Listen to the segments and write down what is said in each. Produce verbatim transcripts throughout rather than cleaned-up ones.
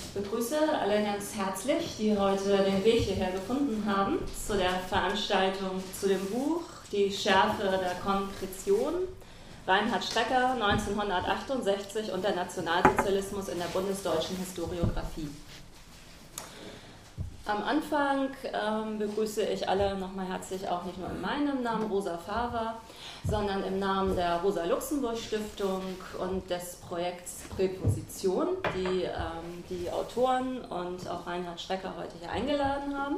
Ich begrüße alle ganz herzlich, die heute den Weg hierher gefunden haben, zu der Veranstaltung zu dem Buch Die Schärfe der Konkretion, Reinhard Strecker, neunzehnhundertachtundsechzig und der Nationalsozialismus in der bundesdeutschen Historiographie. Am Anfang ähm, begrüße ich alle nochmal herzlich, auch nicht nur in meinem Namen, Rosa Fava, sondern im Namen der Rosa-Luxemburg-Stiftung und des Projekts Präposition, die ähm, die Autoren und auch Reinhard Strecker heute hier eingeladen haben.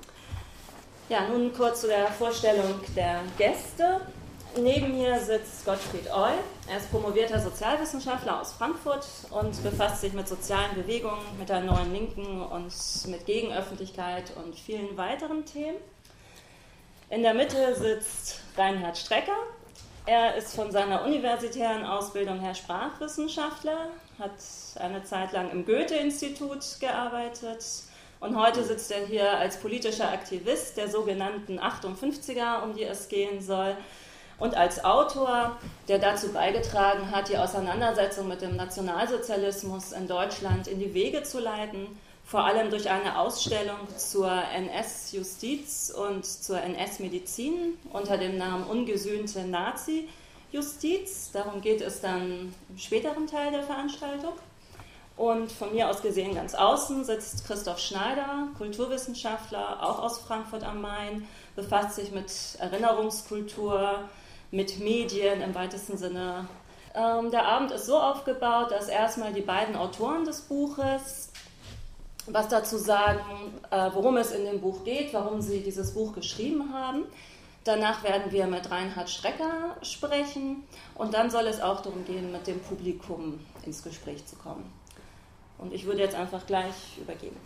Ja, nun kurz zu der Vorstellung der Gäste. Neben mir sitzt Gottfried Eul. Er ist promovierter Sozialwissenschaftler aus Frankfurt und befasst sich mit sozialen Bewegungen, mit der Neuen Linken und mit Gegenöffentlichkeit und vielen weiteren Themen. In der Mitte sitzt Reinhard Strecker. Er ist von seiner universitären Ausbildung her Sprachwissenschaftler, hat eine Zeit lang im Goethe-Institut gearbeitet und heute sitzt er hier als politischer Aktivist der sogenannten achtundfünfziger, um die es gehen soll, und als Autor, der dazu beigetragen hat, die Auseinandersetzung mit dem Nationalsozialismus in Deutschland in die Wege zu leiten, vor allem durch eine Ausstellung zur N S-Justiz und zur N S-Medizin unter dem Namen Ungesühnte Nazi-Justiz. Darum geht es dann im späteren Teil der Veranstaltung. Und von mir aus gesehen ganz außen sitzt Christoph Schneider, Kulturwissenschaftler, auch aus Frankfurt am Main, befasst sich mit Erinnerungskultur, mit Medien im weitesten Sinne. Ähm, der Abend ist so aufgebaut, dass erstmal die beiden Autoren des Buches was dazu sagen, äh, worum es in dem Buch geht, warum sie dieses Buch geschrieben haben. Danach werden wir mit Reinhard Strecker sprechen und dann soll es auch darum gehen, mit dem Publikum ins Gespräch zu kommen. Und ich würde jetzt einfach gleich übergeben.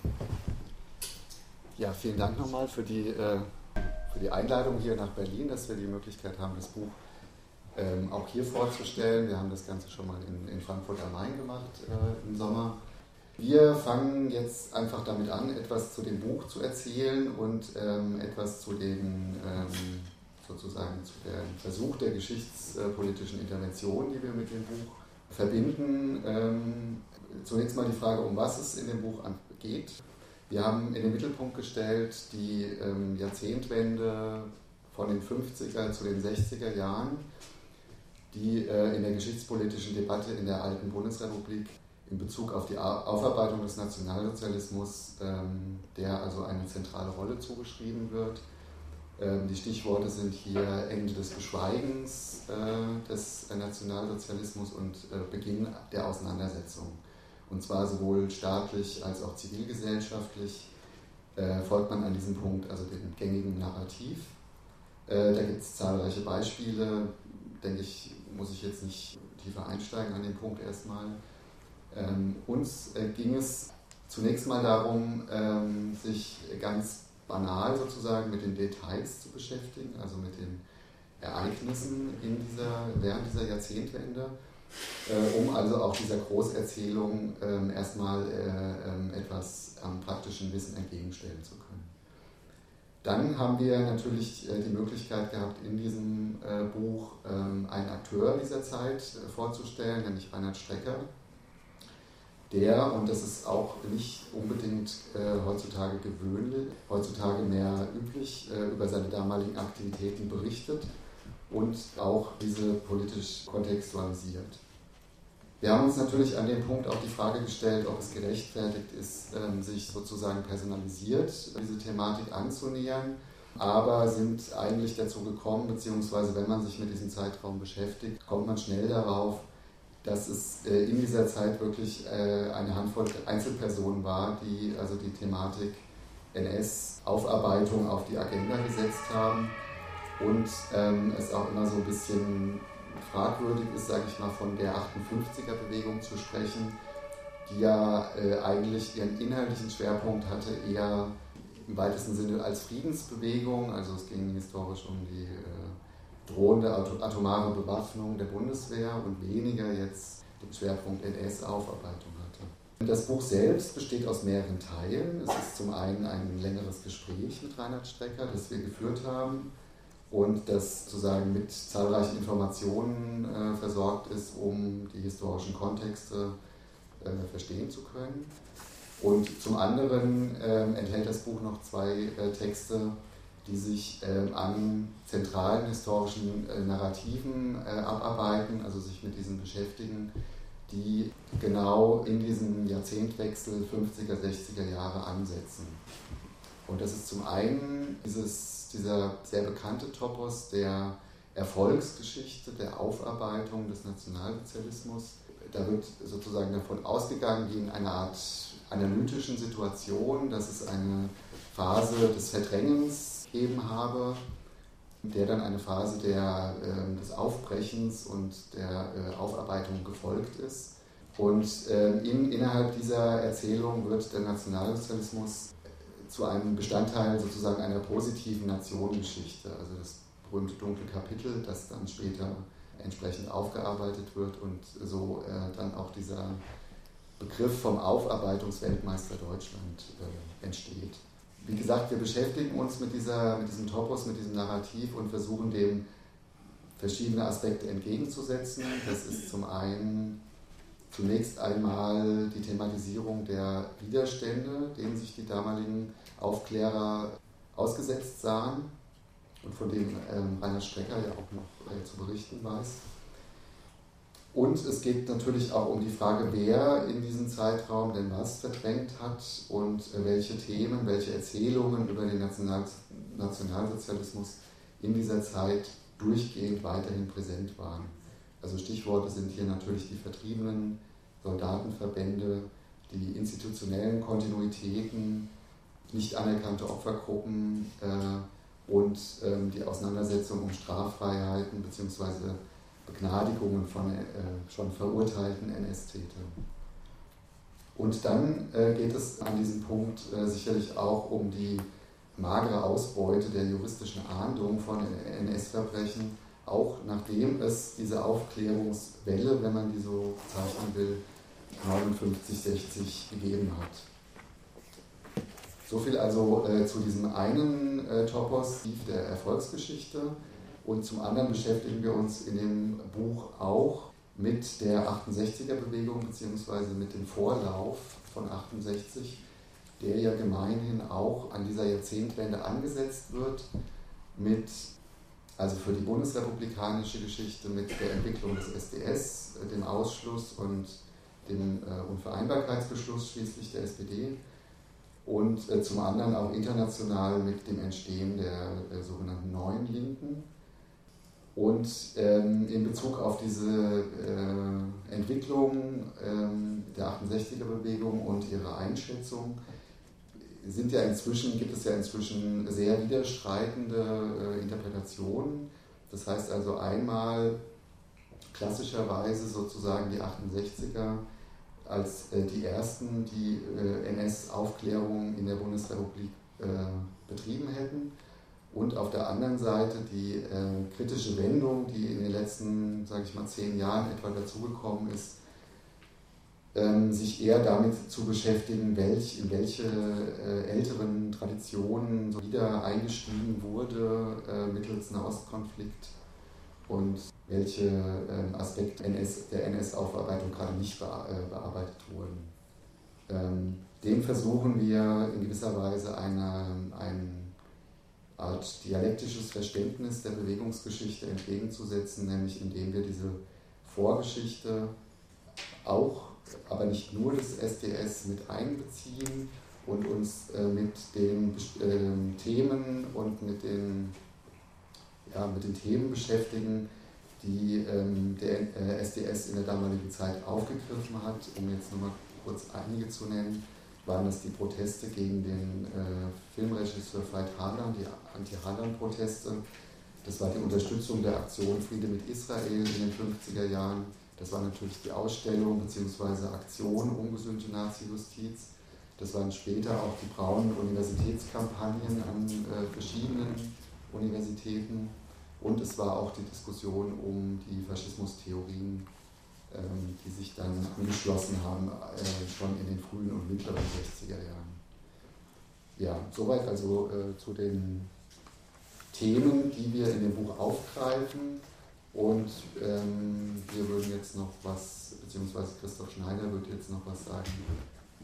Ja, vielen Dank nochmal für die, äh, für die Einladung hier nach Berlin, dass wir die Möglichkeit haben, das Buch ähm, auch hier vorzustellen. Wir haben das Ganze schon mal in, in Frankfurt am Main gemacht äh, im Sommer. Wir fangen jetzt einfach damit an, etwas zu dem Buch zu erzählen und ähm, etwas zu dem ähm, sozusagen zu dem Versuch der geschichtspolitischen Intervention, die wir mit dem Buch verbinden. Ähm, zunächst mal die Frage, um was es in dem Buch geht. Wir haben in den Mittelpunkt gestellt die ähm, Jahrzehntwende von den fünfziger zu den sechziger Jahren, die äh, in der geschichtspolitischen Debatte in der alten Bundesrepublik in Bezug auf die Aufarbeitung des Nationalsozialismus, ähm, der also eine zentrale Rolle zugeschrieben wird. Ähm, die Stichworte sind hier Ende des Beschweigens äh, des Nationalsozialismus und äh, Beginn der Auseinandersetzung. Und zwar sowohl staatlich als auch zivilgesellschaftlich äh, folgt man an diesem Punkt also dem gängigen Narrativ. Äh, da gibt es zahlreiche Beispiele, denke ich, muss ich jetzt nicht tiefer einsteigen an den Punkt erstmal. Ähm, uns äh, ging es zunächst mal darum, ähm, sich ganz banal sozusagen mit den Details zu beschäftigen, also mit den Ereignissen in dieser, während dieser Jahrzehntwende, äh, um also auch dieser Großerzählung äh, erstmal äh, äh, etwas am praktischen Wissen entgegenstellen zu können. Dann haben wir natürlich äh, die Möglichkeit gehabt, in diesem äh, Buch äh, einen Akteur dieser Zeit äh, vorzustellen, nämlich Reinhard Strecker, der, und das ist auch nicht unbedingt äh, heutzutage gewöhnlich, heutzutage mehr üblich, äh, über seine damaligen Aktivitäten berichtet und auch diese politisch kontextualisiert. Wir haben uns natürlich an dem Punkt auch die Frage gestellt, ob es gerechtfertigt ist, ähm, sich sozusagen personalisiert diese Thematik anzunähern, aber sind eigentlich dazu gekommen, beziehungsweise wenn man sich mit diesem Zeitraum beschäftigt, kommt man schnell darauf, dass es äh, in dieser Zeit wirklich äh, eine Handvoll Einzelpersonen war, die also die Thematik N S-Aufarbeitung auf die Agenda gesetzt haben und ähm, es auch immer so ein bisschen fragwürdig ist, sage ich mal, von der achtundfünfziger-Bewegung zu sprechen, die ja äh, eigentlich ihren inhaltlichen Schwerpunkt hatte, eher im weitesten Sinne als Friedensbewegung, also es ging historisch um die äh, drohende atomare Bewaffnung der Bundeswehr und weniger jetzt den Schwerpunkt N S-Aufarbeitung hatte. Das Buch selbst besteht aus mehreren Teilen. Es ist zum einen ein längeres Gespräch mit Reinhard Strecker, das wir geführt haben und das sozusagen mit zahlreichen Informationen äh, versorgt ist, um die historischen Kontexte äh, verstehen zu können. Und zum anderen ähm, enthält das Buch noch zwei äh, Texte, die sich ähm, an zentralen historischen äh, Narrativen äh, abarbeiten, also sich mit diesen beschäftigen, die genau in diesem Jahrzehntwechsel fünfziger, sechziger Jahre ansetzen. Und das ist zum einen dieses, dieser sehr bekannte Topos der Erfolgsgeschichte, der Aufarbeitung des Nationalsozialismus. Da wird sozusagen davon ausgegangen, wie in einer Art analytischen Situation, dass es eine Phase des Verdrängens gegeben habe, der dann eine Phase der, äh, des Aufbrechens und der äh, Aufarbeitung gefolgt ist. Und äh, in, innerhalb dieser Erzählung wird der Nationalsozialismus zu einem Bestandteil sozusagen einer positiven Nationengeschichte, also das berühmte dunkle Kapitel, das dann später entsprechend aufgearbeitet wird und so äh, dann auch dieser Begriff vom Aufarbeitungsweltmeister Deutschland äh, entsteht. Wie gesagt, wir beschäftigen uns mit, dieser, mit diesem Topos, mit diesem Narrativ und versuchen dem verschiedene Aspekte entgegenzusetzen. Das ist zum einen zunächst einmal die Thematisierung der Widerstände, denen sich die damaligen Aufklärer ausgesetzt sahen und von denen ähm, Reinhard Strecker ja auch noch äh, zu berichten weiß. Und es geht natürlich auch um die Frage, wer in diesem Zeitraum denn was verdrängt hat und äh, welche Themen, welche Erzählungen über den National- Nationalsozialismus in dieser Zeit durchgehend weiterhin präsent waren. Also Stichworte sind hier natürlich die vertriebenen Soldatenverbände, die institutionellen Kontinuitäten, nicht anerkannte Opfergruppen äh, und ähm, die Auseinandersetzung um Straffreiheiten bzw. Begnadigungen von äh, schon verurteilten N S-Tätern. Und dann äh, geht es an diesem Punkt äh, sicherlich auch um die magere Ausbeute der juristischen Ahndung von N S-Verbrechen, auch nachdem es diese Aufklärungswelle, wenn man die so zeichnen will, neunundfünfzig, sechzig gegeben hat. So viel also äh, zu diesem einen äh, Topos der Erfolgsgeschichte. Und zum anderen beschäftigen wir uns in dem Buch auch mit der achtundsechziger-Bewegung bzw. mit dem Vorlauf von achtundsechzig, der ja gemeinhin auch an dieser Jahrzehntwende angesetzt wird, mit, also für die bundesrepublikanische Geschichte mit der Entwicklung des S D S, dem Ausschluss und dem äh, Unvereinbarkeitsbeschluss schließlich der S P D und äh, zum anderen auch international mit dem Entstehen der, der sogenannten Neuen Linken. Und ähm, in Bezug auf diese äh, Entwicklung ähm, der achtundsechziger-Bewegung und ihre Einschätzung sind ja inzwischen, gibt es ja inzwischen sehr widerstreitende äh, Interpretationen. Das heißt also einmal klassischerweise sozusagen die achtundsechziger als äh, die ersten, die äh, N S-Aufklärung in der Bundesrepublik äh, betrieben hätten. Und auf der anderen Seite die äh, kritische Wendung, die in den letzten, sage ich mal, zehn Jahren etwa dazugekommen ist, ähm, sich eher damit zu beschäftigen, welch, in welche äh, älteren Traditionen so wieder eingestiegen wurde äh, mittels Nahostkonflikt und welche äh, Aspekte N S, der N S-Aufarbeitung gerade nicht bea- äh, bearbeitet wurden. Ähm, dem versuchen wir in gewisser Weise eine, ein Art dialektisches Verständnis der Bewegungsgeschichte entgegenzusetzen, nämlich indem wir diese Vorgeschichte auch, aber nicht nur des S D S mit einbeziehen und uns äh, mit den äh, Themen und mit den, ja, mit den Themen beschäftigen, die ähm, der äh, S D S in der damaligen Zeit aufgegriffen hat. Um jetzt nochmal kurz einige zu nennen, waren das die Proteste gegen den äh, Filmregisseur Veit Harlan, die Anti-Harlan-Proteste. Das war die Unterstützung der Aktion Friede mit Israel in den fünfziger Jahren. Das war natürlich die Ausstellung bzw. Aktion Ungesühnte Nazi-Justiz. Das waren später auch die braunen Universitätskampagnen an äh, verschiedenen Universitäten. Und es war auch die Diskussion um die Faschismustheorien, ähm, die sich dann angeschlossen haben, äh, schon in den frühen und mittleren sechziger Jahren. Ja, soweit also äh, zu den Themen, die wir in dem Buch aufgreifen. Und ähm, wir würden jetzt noch was, beziehungsweise Christoph Schneider würde jetzt noch was sagen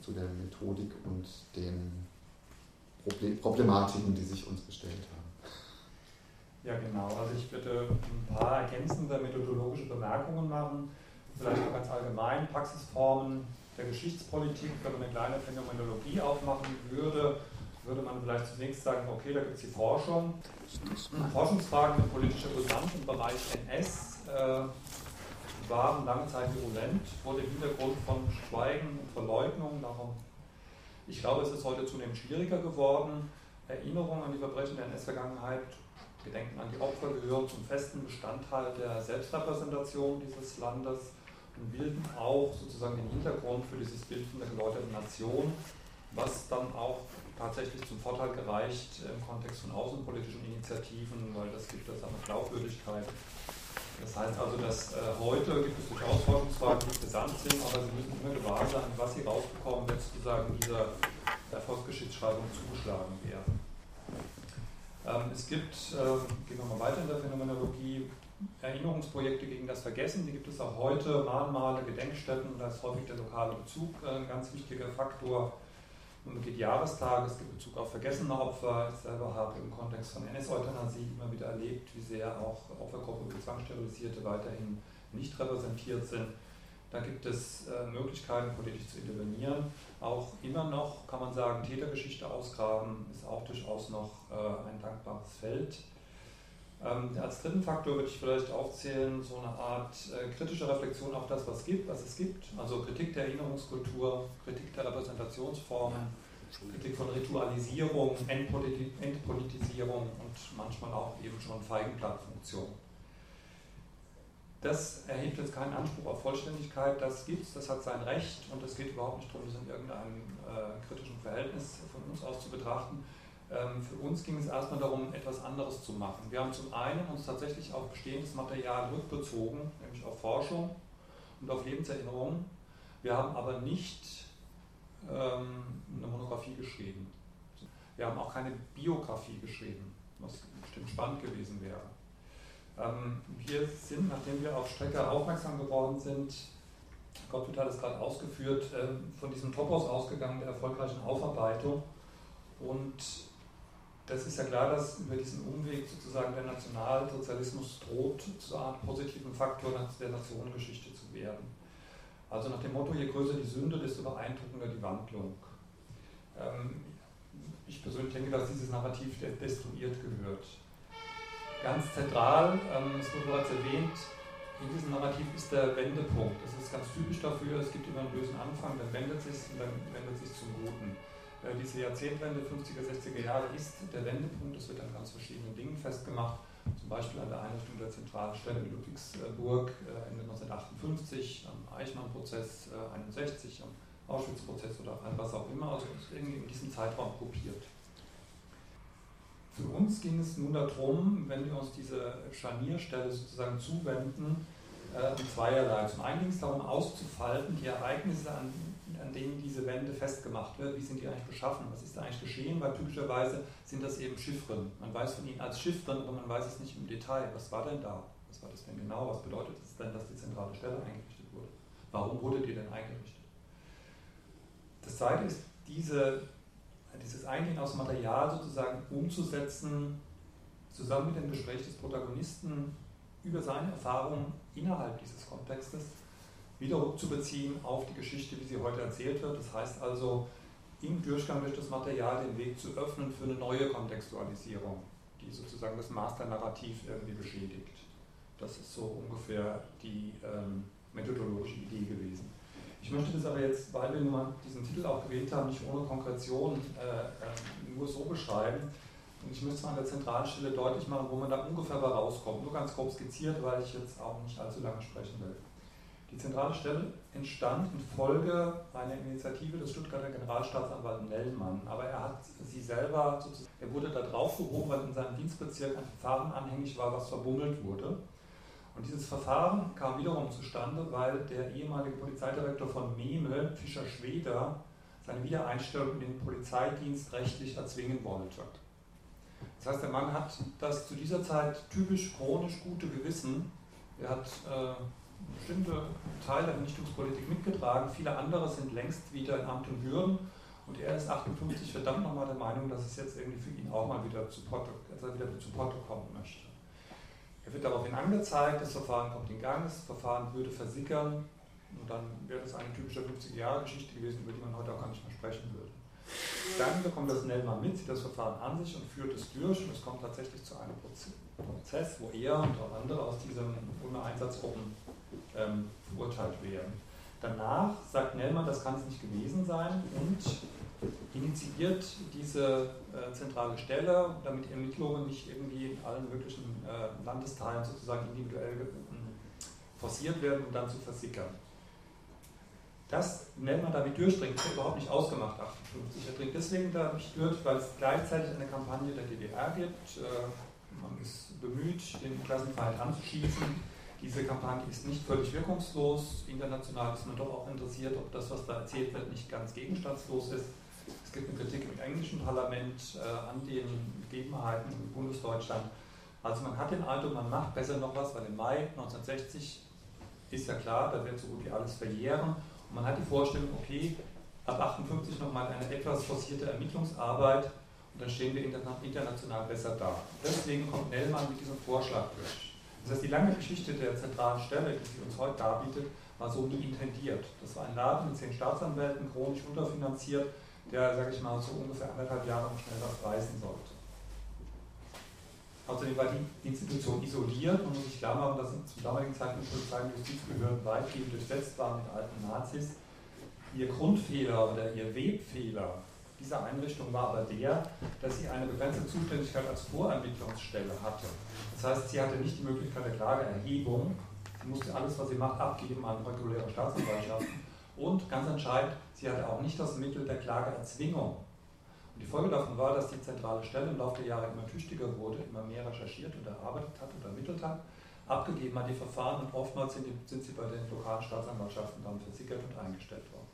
zu der Methodik und den Problematiken, die sich uns gestellt haben. Ja, genau. Also ich würde ein paar ergänzende methodologische Bemerkungen machen, vielleicht auch ganz allgemein Praxisformen der Geschichtspolitik. Wenn man eine kleine Phänomenologie aufmachen würde, würde man vielleicht zunächst sagen, okay, da gibt es die Forschung. Forschungsfragen mit politischer Brisanz im Bereich N S äh, waren lange Zeit virulent, vor dem Hintergrund von Schweigen und Verleugnung. Darum, ich glaube, es ist heute zunehmend schwieriger geworden. Erinnerung an die Verbrechen der N S-Vergangenheit, Gedenken an die Opfer gehören zum festen Bestandteil der Selbstrepräsentation dieses Landes und bilden auch sozusagen den Hintergrund für dieses Bild von der geläuterten Nation, was dann auch tatsächlich zum Vorteil gereicht im Kontext von außenpolitischen Initiativen, weil das gibt das eine Glaubwürdigkeit. Das heißt also, dass äh, heute gibt es durchaus Forschungsfragen, die interessant sind, aber sie müssen immer gewahr sein, was sie rausbekommen, wenn sozusagen dieser Erfolgsgeschichtsschreibung zugeschlagen wäre. Ähm, es gibt, äh, gehen wir mal weiter in der Phänomenologie, Erinnerungsprojekte gegen das Vergessen, die gibt es auch heute, Mahnmale, Gedenkstätten, da ist häufig der lokale Bezug äh, ein ganz wichtiger Faktor. Man begeht Jahrestage, es gibt Bezug auf vergessene Opfer. Ich selber habe im Kontext von N S-Euthanasie immer wieder erlebt, wie sehr auch Opfergruppen für Zwangssterilisierte weiterhin nicht repräsentiert sind. Da gibt es äh, Möglichkeiten, politisch zu intervenieren. Auch immer noch, kann man sagen, Tätergeschichte ausgraben ist auch durchaus noch äh, ein dankbares Feld. Ähm, als dritten Faktor würde ich vielleicht aufzählen, so eine Art äh, kritische Reflexion auf das, was, gibt, was es gibt. Also Kritik der Erinnerungskultur, Kritik der Repräsentationsformen, Kritik von Ritualisierung, Entpoliti- Entpolitisierung und manchmal auch eben schon Feigenblattfunktion. Das erhebt jetzt keinen Anspruch auf Vollständigkeit, das gibt es, das hat sein Recht und es geht überhaupt nicht darum, das in irgendeinem äh, kritischen Verhältnis von uns aus zu betrachten. Ähm, für uns ging es erstmal darum, etwas anderes zu machen. Wir haben zum einen uns tatsächlich auf bestehendes Material rückbezogen, nämlich auf Forschung und auf Lebenserinnerungen. Wir haben aber nicht ähm, eine Monographie geschrieben. Wir haben auch keine Biografie geschrieben, was bestimmt spannend gewesen wäre. Ähm, wir sind, nachdem wir auf Strecker aufmerksam geworden sind, Gottfried hat es gerade ausgeführt, äh, von diesem Topos ausgegangen der erfolgreichen Aufarbeitung. Und das ist ja klar, dass über diesen Umweg sozusagen der Nationalsozialismus droht, zu einer positiven Faktor der Nationengeschichte zu werden. Also nach dem Motto, je größer die Sünde, desto beeindruckender die Wandlung. Ähm, ich persönlich denke, dass dieses Narrativ destruiert gehört. Ganz zentral, ähm, es wurde bereits erwähnt, in diesem Narrativ ist der Wendepunkt. Das ist ganz typisch dafür, es gibt immer einen bösen Anfang, dann wendet sich und dann wendet sich zum Guten. Äh, diese Jahrzehntwende, fünfziger, sechziger Jahre, ist der Wendepunkt, das wird an ganz verschiedenen Dingen festgemacht, zum Beispiel an der Einrichtung der zentralen Stelle in Ludwigsburg äh, Ende neunzehnhundertachtundfünfzig, am Eichmann-Prozess äh, einundsechzig, am Auschwitz-Prozess oder an was auch immer, also irgendwie in diesem Zeitraum gruppiert. Für uns ging es nun darum, wenn wir uns diese Scharnierstelle sozusagen zuwenden, äh, um zweierlei. Zum einen ging es darum auszufalten, die Ereignisse, an, an denen diese Wende festgemacht wird, wie sind die eigentlich beschaffen, was ist da eigentlich geschehen, weil typischerweise sind das eben Chiffren. Man weiß von ihnen als Chiffren, aber man weiß es nicht im Detail. Was war denn da? Was war das denn genau? Was bedeutet es denn, dass die zentrale Stelle eingerichtet wurde? Warum wurde die denn eingerichtet? Das zweite ist, diese dieses Eingehen aus Material sozusagen umzusetzen, zusammen mit dem Gespräch des Protagonisten über seine Erfahrungen innerhalb dieses Kontextes, wieder rückzubeziehen auf die Geschichte, wie sie heute erzählt wird. Das heißt also, im Durchgang durch das Material den Weg zu öffnen für eine neue Kontextualisierung, die sozusagen das Masternarrativ irgendwie beschädigt. Das ist so ungefähr die ähm, methodologische Idee gewesen. Ich möchte das aber jetzt, weil wir nun mal diesen Titel auch gewählt haben, nicht ohne Konkretion äh, äh, nur so beschreiben. Und ich möchte es mal an der zentralen Stelle deutlich machen, wo man da ungefähr bei rauskommt. Nur ganz grob skizziert, weil ich jetzt auch nicht allzu lange sprechen will. Die zentrale Stelle entstand infolge einer Initiative des Stuttgarter Generalstaatsanwalts Nellmann. Aber er hat sie selber, sozusagen, er wurde da drauf gehoben, weil in seinem Dienstbezirk ein Verfahren anhängig war, was verbummelt wurde. Und dieses Verfahren kam wiederum zustande, weil der ehemalige Polizeidirektor von Memel, Fischer Schweder, seine Wiedereinstellung in den Polizeidienst rechtlich erzwingen wollte. Das heißt, der Mann hat das zu dieser Zeit typisch chronisch gute Gewissen. Er hat äh, bestimmte Teil der Vernichtungspolitik mitgetragen, viele andere sind längst wieder in Amt und Würden und er ist achtundfünfzig verdammt nochmal der Meinung, dass es jetzt irgendwie für ihn auch mal wieder zu Potte, dass er wieder zu Potte kommen möchte. Er wird daraufhin angezeigt, das Verfahren kommt in Gang, das Verfahren würde versickern und dann wäre das eine typische fünfziger-Jahre-Geschichte gewesen, über die man heute auch gar nicht mehr sprechen würde. Dann bekommt das Nellmann mit, zieht das Verfahren an sich und führt es durch und es kommt tatsächlich zu einem Prozess, wo er und auch andere aus diesen UNO-Einsatzgruppen ähm, verurteilt werden. Danach sagt Nellmann, das kann es nicht gewesen sein und initiiert diese äh, zentrale Stelle, damit Ermittlungen nicht irgendwie in allen möglichen äh, Landesteilen sozusagen individuell äh, forciert werden, um dann zu versickern. Das Nellmann damit durchdringt, ist überhaupt nicht ausgemacht, achtundfünfzig. Er dringt deswegen dadurch durch, weil es gleichzeitig eine Kampagne der D D R gibt. Äh, man ist bemüht, den Klassenfeind anzuschießen. Diese Kampagne ist nicht völlig wirkungslos. International ist man doch auch interessiert, ob das, was da erzählt wird, nicht ganz gegenstandslos ist. Es gibt eine Kritik im englischen Parlament äh, an den Gegebenheiten im Bundesdeutschland. Also man hat den Eindruck, man macht besser noch was, weil im Mai neunzehnhundertsechzig ist ja klar, da wird so gut wie alles verjähren. Und man hat die Vorstellung, okay, ab achtundfünfzig nochmal eine etwas forcierte Ermittlungsarbeit und dann stehen wir international besser da. Deswegen kommt Nellmann mit diesem Vorschlag durch. Das heißt, die lange Geschichte der zentralen Stelle, die sie uns heute darbietet, war so nie intendiert. Das war ein Laden mit zehn Staatsanwälten, chronisch unterfinanziert, der, sage ich mal, so ungefähr anderthalb Jahre noch schnell was reißen sollte. Außerdem war die Institution isoliert und muss sich klar machen, dass zum damaligen Zeitpunkt Polizei und Justizbehörden weitgehend durchsetzt waren mit alten Nazis. Ihr Grundfehler oder ihr Webfehler dieser Einrichtung war aber der, dass sie eine begrenzte Zuständigkeit als Vorermittlungsstelle hatte. Das heißt, sie hatte nicht die Möglichkeit der Klageerhebung, sie musste alles, was sie macht, abgeben an reguläre Staatsanwaltschaften und ganz entscheidend, sie hatte auch nicht das Mittel der Klageerzwingung. Und die Folge davon war, dass die zentrale Stelle im Laufe der Jahre immer tüchtiger wurde, immer mehr recherchiert und erarbeitet hat und ermittelt hat, abgegeben hat die Verfahren und oftmals sind, die, sind sie bei den lokalen Staatsanwaltschaften dann versickert und eingestellt worden.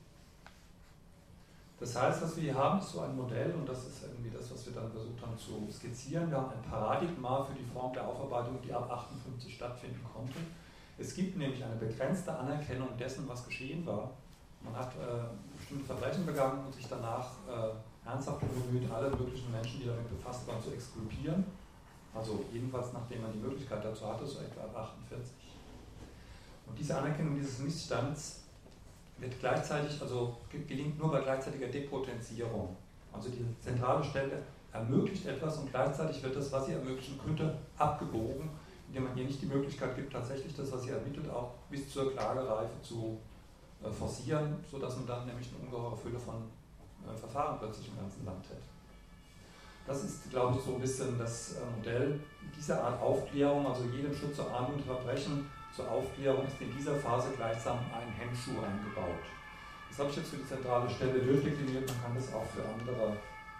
Das heißt, was wir hier haben, ist so ein Modell und das ist irgendwie das, was wir dann versucht haben zu skizzieren. Wir haben ein Paradigma für die Form der Aufarbeitung, die ab achtundfünfzig stattfinden konnte. Es gibt nämlich eine begrenzte Anerkennung dessen, was geschehen war. Man hat äh, bestimmte Verbrechen begangen und sich danach äh, ernsthaft bemüht, alle möglichen Menschen, die damit befasst waren, zu exkulpieren. Also jedenfalls nachdem man die Möglichkeit dazu hatte, so etwa ab achtundvierzig. Und diese Anerkennung dieses Missstands wird gleichzeitig, also gelingt nur bei gleichzeitiger Depotenzierung. Also die zentrale Stelle ermöglicht etwas und gleichzeitig wird das, was sie ermöglichen könnte, abgebogen, indem man ihr nicht die Möglichkeit gibt, tatsächlich das, was sie ermittelt, auch bis zur Klagereife zu äh, forcieren, sodass man dann nämlich eine ungeheure Fülle von äh, Verfahren plötzlich im ganzen Land hätte. Das ist, glaube ich, so ein bisschen das äh, Modell dieser Art Aufklärung, also jedem Schritt zur Ahndung und Verbrechen, zur Aufklärung ist in dieser Phase gleichsam ein Hemmschuh eingebaut. Das habe ich jetzt für die zentrale Stelle durchdekliniert, man kann das auch für andere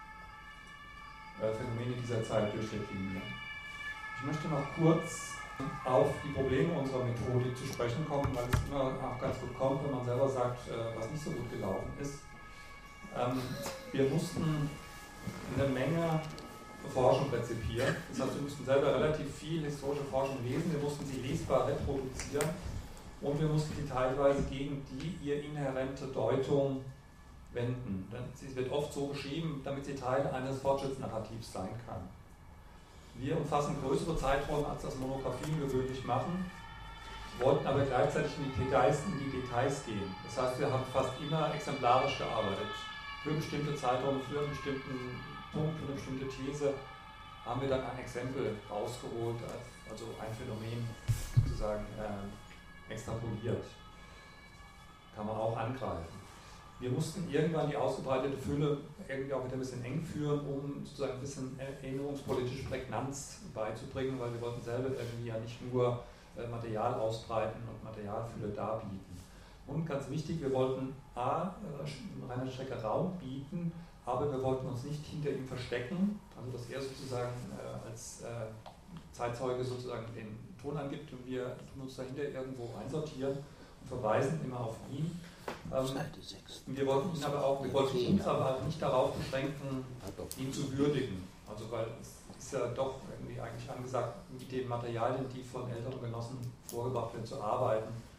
äh, Phänomene dieser Zeit durchdeklinieren. Ich möchte noch kurz auf die Probleme unserer Methodik zu sprechen kommen, weil es immer auch ganz gut kommt, wenn man selber sagt, äh, was nicht so gut gelaufen ist. Ähm, wir mussten eine Menge Forschung rezipieren. Das heißt, wir mussten selber relativ viel historische Forschung lesen, wir mussten sie lesbar reproduzieren und wir mussten sie teilweise gegen die ihr inhärente Deutung wenden. Sie wird oft so beschrieben, damit sie Teil eines Fortschrittsnarrativs sein kann. Wir umfassen größere Zeiträume, als das Monographien gewöhnlich machen, wollten aber gleichzeitig in die Details, in die Details gehen. Das heißt, wir haben fast immer exemplarisch gearbeitet. Für bestimmte Zeiträume, für einen bestimmten Punkt, für eine bestimmte These haben wir dann ein Exempel rausgeholt, also ein Phänomen sozusagen äh, extrapoliert. Kann man auch angreifen. Wir mussten irgendwann die ausgebreitete Fülle irgendwie auch wieder ein bisschen eng führen, um sozusagen ein bisschen erinnerungspolitische Prägnanz beizubringen, weil wir wollten selber irgendwie ja nicht nur äh, Material ausbreiten und Materialfülle darbieten. Und ganz wichtig, wir wollten A, Reinhard Strecker Raum bieten, aber wir wollten uns nicht hinter ihm verstecken, also dass er sozusagen äh, als äh, Zeitzeuge sozusagen den Ton angibt und wir tun uns dahinter irgendwo einsortieren und verweisen immer auf ihn. Ähm, wir wollten ihn aber auch, wir wollten uns aber auch nicht darauf beschränken, ihn zu würdigen. Also weil es ist ja doch irgendwie eigentlich angesagt, mit den Materialien, die von älteren Genossen vorgebracht werden, zu arbeiten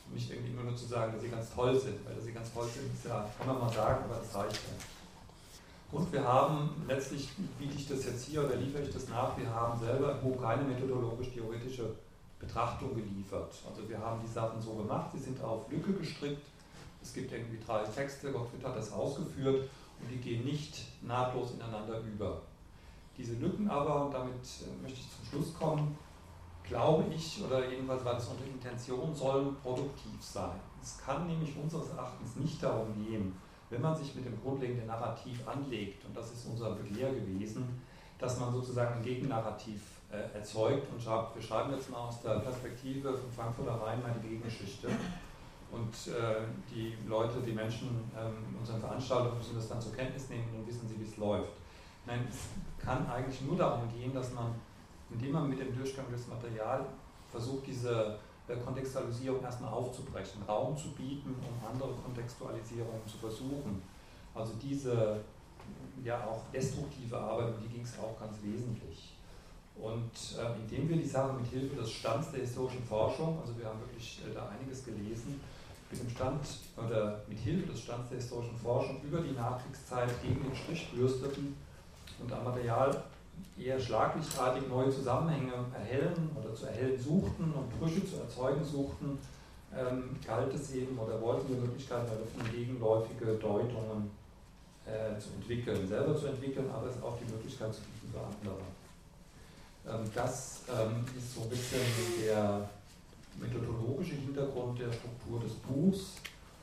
und nicht irgendwie nur, nur zu sagen, dass sie ganz toll sind, weil dass sie ganz toll sind, ist ja, kann man mal sagen, aber das reicht ja. Und wir haben, letztlich biete ich das jetzt hier oder liefere ich das nach, wir haben selber im Buch keine methodologisch-theoretische Betrachtung geliefert. Also wir haben die Sachen so gemacht, sie sind auf Lücke gestrickt, es gibt irgendwie drei Texte, Gottfried hat das ausgeführt und die gehen nicht nahtlos ineinander über. Diese Lücken aber, und damit möchte ich zum Schluss kommen, glaube ich, oder jedenfalls war das unsere Intention, sollen produktiv sein. Es kann nämlich unseres Erachtens nicht darum gehen, wenn man sich mit dem grundlegenden Narrativ anlegt, und das ist unser Begehr gewesen, dass man sozusagen ein Gegennarrativ äh, erzeugt und schreibt, wir schreiben jetzt mal aus der Perspektive von Frankfurt am Main mal die Gegengeschichte und äh, die Leute, die Menschen ähm, in unseren Veranstaltungen müssen das dann zur Kenntnis nehmen und wissen sie, wie es läuft. Nein, es kann eigentlich nur darum gehen, dass man, indem man mit dem Durchgang des Materials versucht, diese Kontextualisierung erstmal aufzubrechen, Raum zu bieten, um andere Kontextualisierungen zu versuchen. Also diese ja auch destruktive Arbeit, um die ging es auch ganz wesentlich. Und äh, indem wir die Sache mit Hilfe des Stands der historischen Forschung, also wir haben wirklich äh, da einiges gelesen, mit dem Stand oder mit Hilfe des Stands der historischen Forschung über die Nachkriegszeit gegen den Strich bürsteten und am Material eher schlaglichtartig neue Zusammenhänge erhellen oder zu erhellen suchten und Brüche zu erzeugen suchten, ähm, galt es eben oder wollten wir Möglichkeiten eröffnen, gegenläufige Deutungen äh, zu entwickeln, selber zu entwickeln, aber es auch die Möglichkeit zu bieten für andere. Ähm, das ähm, ist so ein bisschen der methodologische Hintergrund der Struktur des Buchs.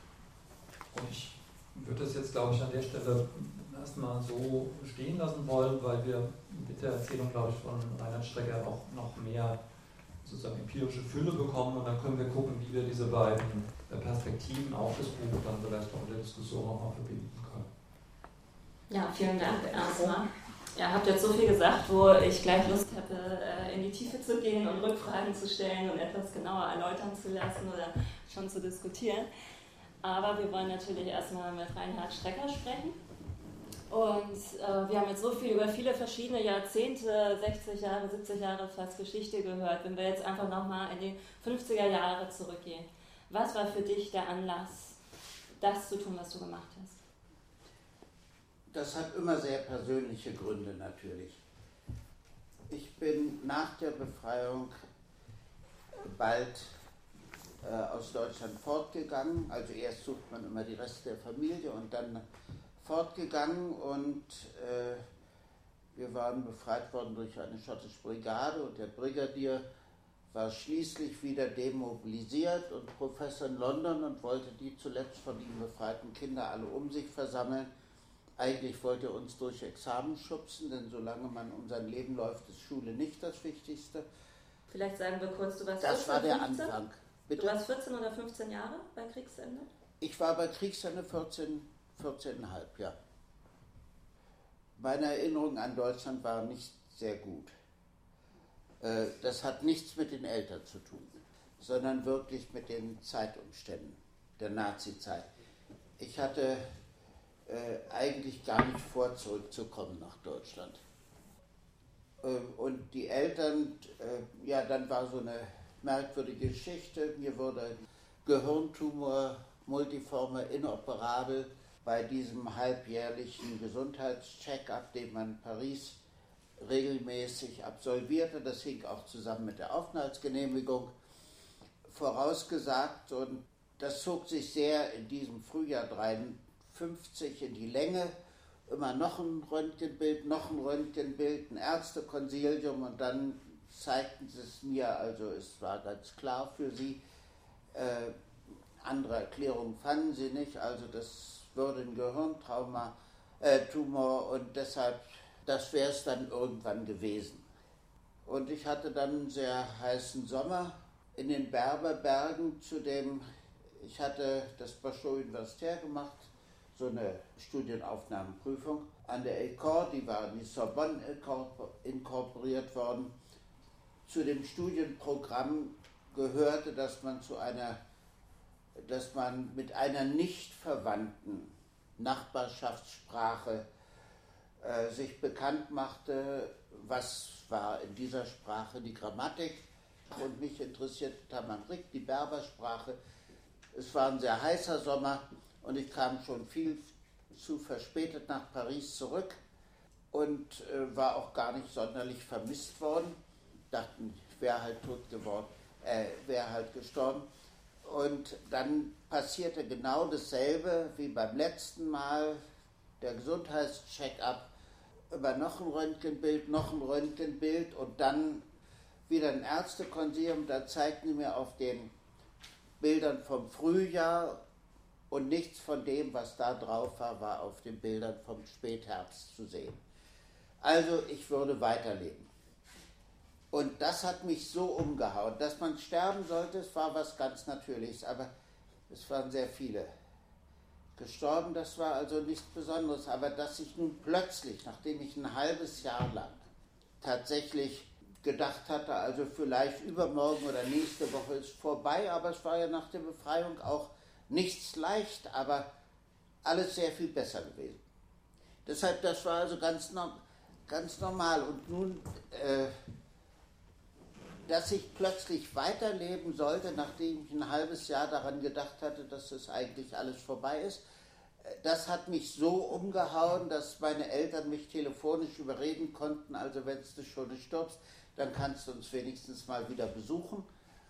Und ich würde das jetzt, glaube ich, an der Stelle erstmal so stehen lassen wollen, weil wir mit der Erzählung, glaube ich, von Reinhard Strecker auch noch mehr sozusagen empirische Fülle bekommen und dann können wir gucken, wie wir diese beiden Perspektiven auf das Buch dann vielleicht auch in der Diskussion nochmal verbinden können. Ja, vielen Dank erstmal. Ihr habt jetzt so viel gesagt, wo ich gleich Lust hätte, in die Tiefe zu gehen und Rückfragen zu stellen und etwas genauer erläutern zu lassen oder schon zu diskutieren. Aber wir wollen natürlich erstmal mit Reinhard Strecker sprechen. Und äh, wir haben jetzt so viel über viele verschiedene Jahrzehnte, sechzig Jahre, siebzig Jahre fast Geschichte gehört. Wenn wir jetzt einfach nochmal in die fünfziger Jahre zurückgehen, was war für dich der Anlass, das zu tun, was du gemacht hast? Das hat immer sehr persönliche Gründe natürlich. Ich bin nach der Befreiung bald äh, aus Deutschland fortgegangen. Also erst sucht man immer die Reste der Familie und dann fortgegangen und äh, wir waren befreit worden durch eine schottische Brigade und der Brigadier war schließlich wieder demobilisiert und Professor in London und wollte die zuletzt von ihm befreiten Kinder alle um sich versammeln. Eigentlich wollte er uns durch Examen schubsen, denn solange man um sein Leben läuft, ist Schule nicht das Wichtigste. Vielleicht sagen wir kurz, du warst das vierzehn, war der fünfzehn? Anfang. Bitte? Du warst vierzehn oder fünfzehn Jahre bei Kriegsende? Ich war bei Kriegsende vierzehn, vierzehn Komma fünf, ja. Meine Erinnerungen an Deutschland waren nicht sehr gut. Das hat nichts mit den Eltern zu tun, sondern wirklich mit den Zeitumständen der Nazizeit. Ich hatte äh, eigentlich gar nicht vor, zurückzukommen nach Deutschland. Äh, und die Eltern, äh, ja, dann war so eine merkwürdige Geschichte. Mir wurde Gehirntumor, multiforme, inoperabel, bei diesem halbjährlichen Gesundheitscheck-up, den man in Paris regelmäßig absolvierte, das hing auch zusammen mit der Aufenthaltsgenehmigung, vorausgesagt, und das zog sich sehr in diesem Frühjahr dreiundfünfzig in die Länge, immer noch ein Röntgenbild, noch ein Röntgenbild, ein Ärztekonsilium, und dann zeigten sie es mir, also es war ganz klar für sie, äh, andere Erklärungen fanden sie nicht, also das würde ein Gehirntrauma, äh, Tumor, und deshalb, das wäre es dann irgendwann gewesen. Und ich hatte dann einen sehr heißen Sommer in den Berberbergen, zu dem ich hatte das Bachelor Universitaire gemacht, so eine Studienaufnahmeprüfung an der École, die war in die Sorbonne inkorporiert worden. Zu dem Studienprogramm gehörte, dass man zu einer, dass man mit einer nicht verwandten Nachbarschaftssprache äh, sich bekannt machte, was war in dieser Sprache die Grammatik. Und mich interessierte Tamanrik, die Berbersprache. Es war ein sehr heißer Sommer und ich kam schon viel zu verspätet nach Paris zurück und äh, war auch gar nicht sonderlich vermisst worden. Dachten, ich wäre halt tot geworden, äh, wäre halt gestorben. Und dann passierte genau dasselbe wie beim letzten Mal, der Gesundheitscheck-up, über noch ein Röntgenbild, noch ein Röntgenbild und dann wieder ein Ärztekonsilium. Da zeigten die mir auf den Bildern vom Frühjahr und nichts von dem, was da drauf war, war auf den Bildern vom Spätherbst zu sehen. Also ich würde weiterleben. Und das hat mich so umgehauen, dass man sterben sollte, es war was ganz Natürliches, aber es waren sehr viele gestorben, das war also nichts Besonderes, aber dass ich nun plötzlich, nachdem ich ein halbes Jahr lang tatsächlich gedacht hatte, also vielleicht übermorgen oder nächste Woche ist vorbei, aber es war ja nach der Befreiung auch nichts leicht, aber alles sehr viel besser gewesen. Deshalb, das war also ganz, ganz normal. Und nun, äh, dass ich plötzlich weiterleben sollte, nachdem ich ein halbes Jahr daran gedacht hatte, dass das eigentlich alles vorbei ist, das hat mich so umgehauen, dass meine Eltern mich telefonisch überreden konnten, also wenn du schon nicht stirbst, dann kannst du uns wenigstens mal wieder besuchen.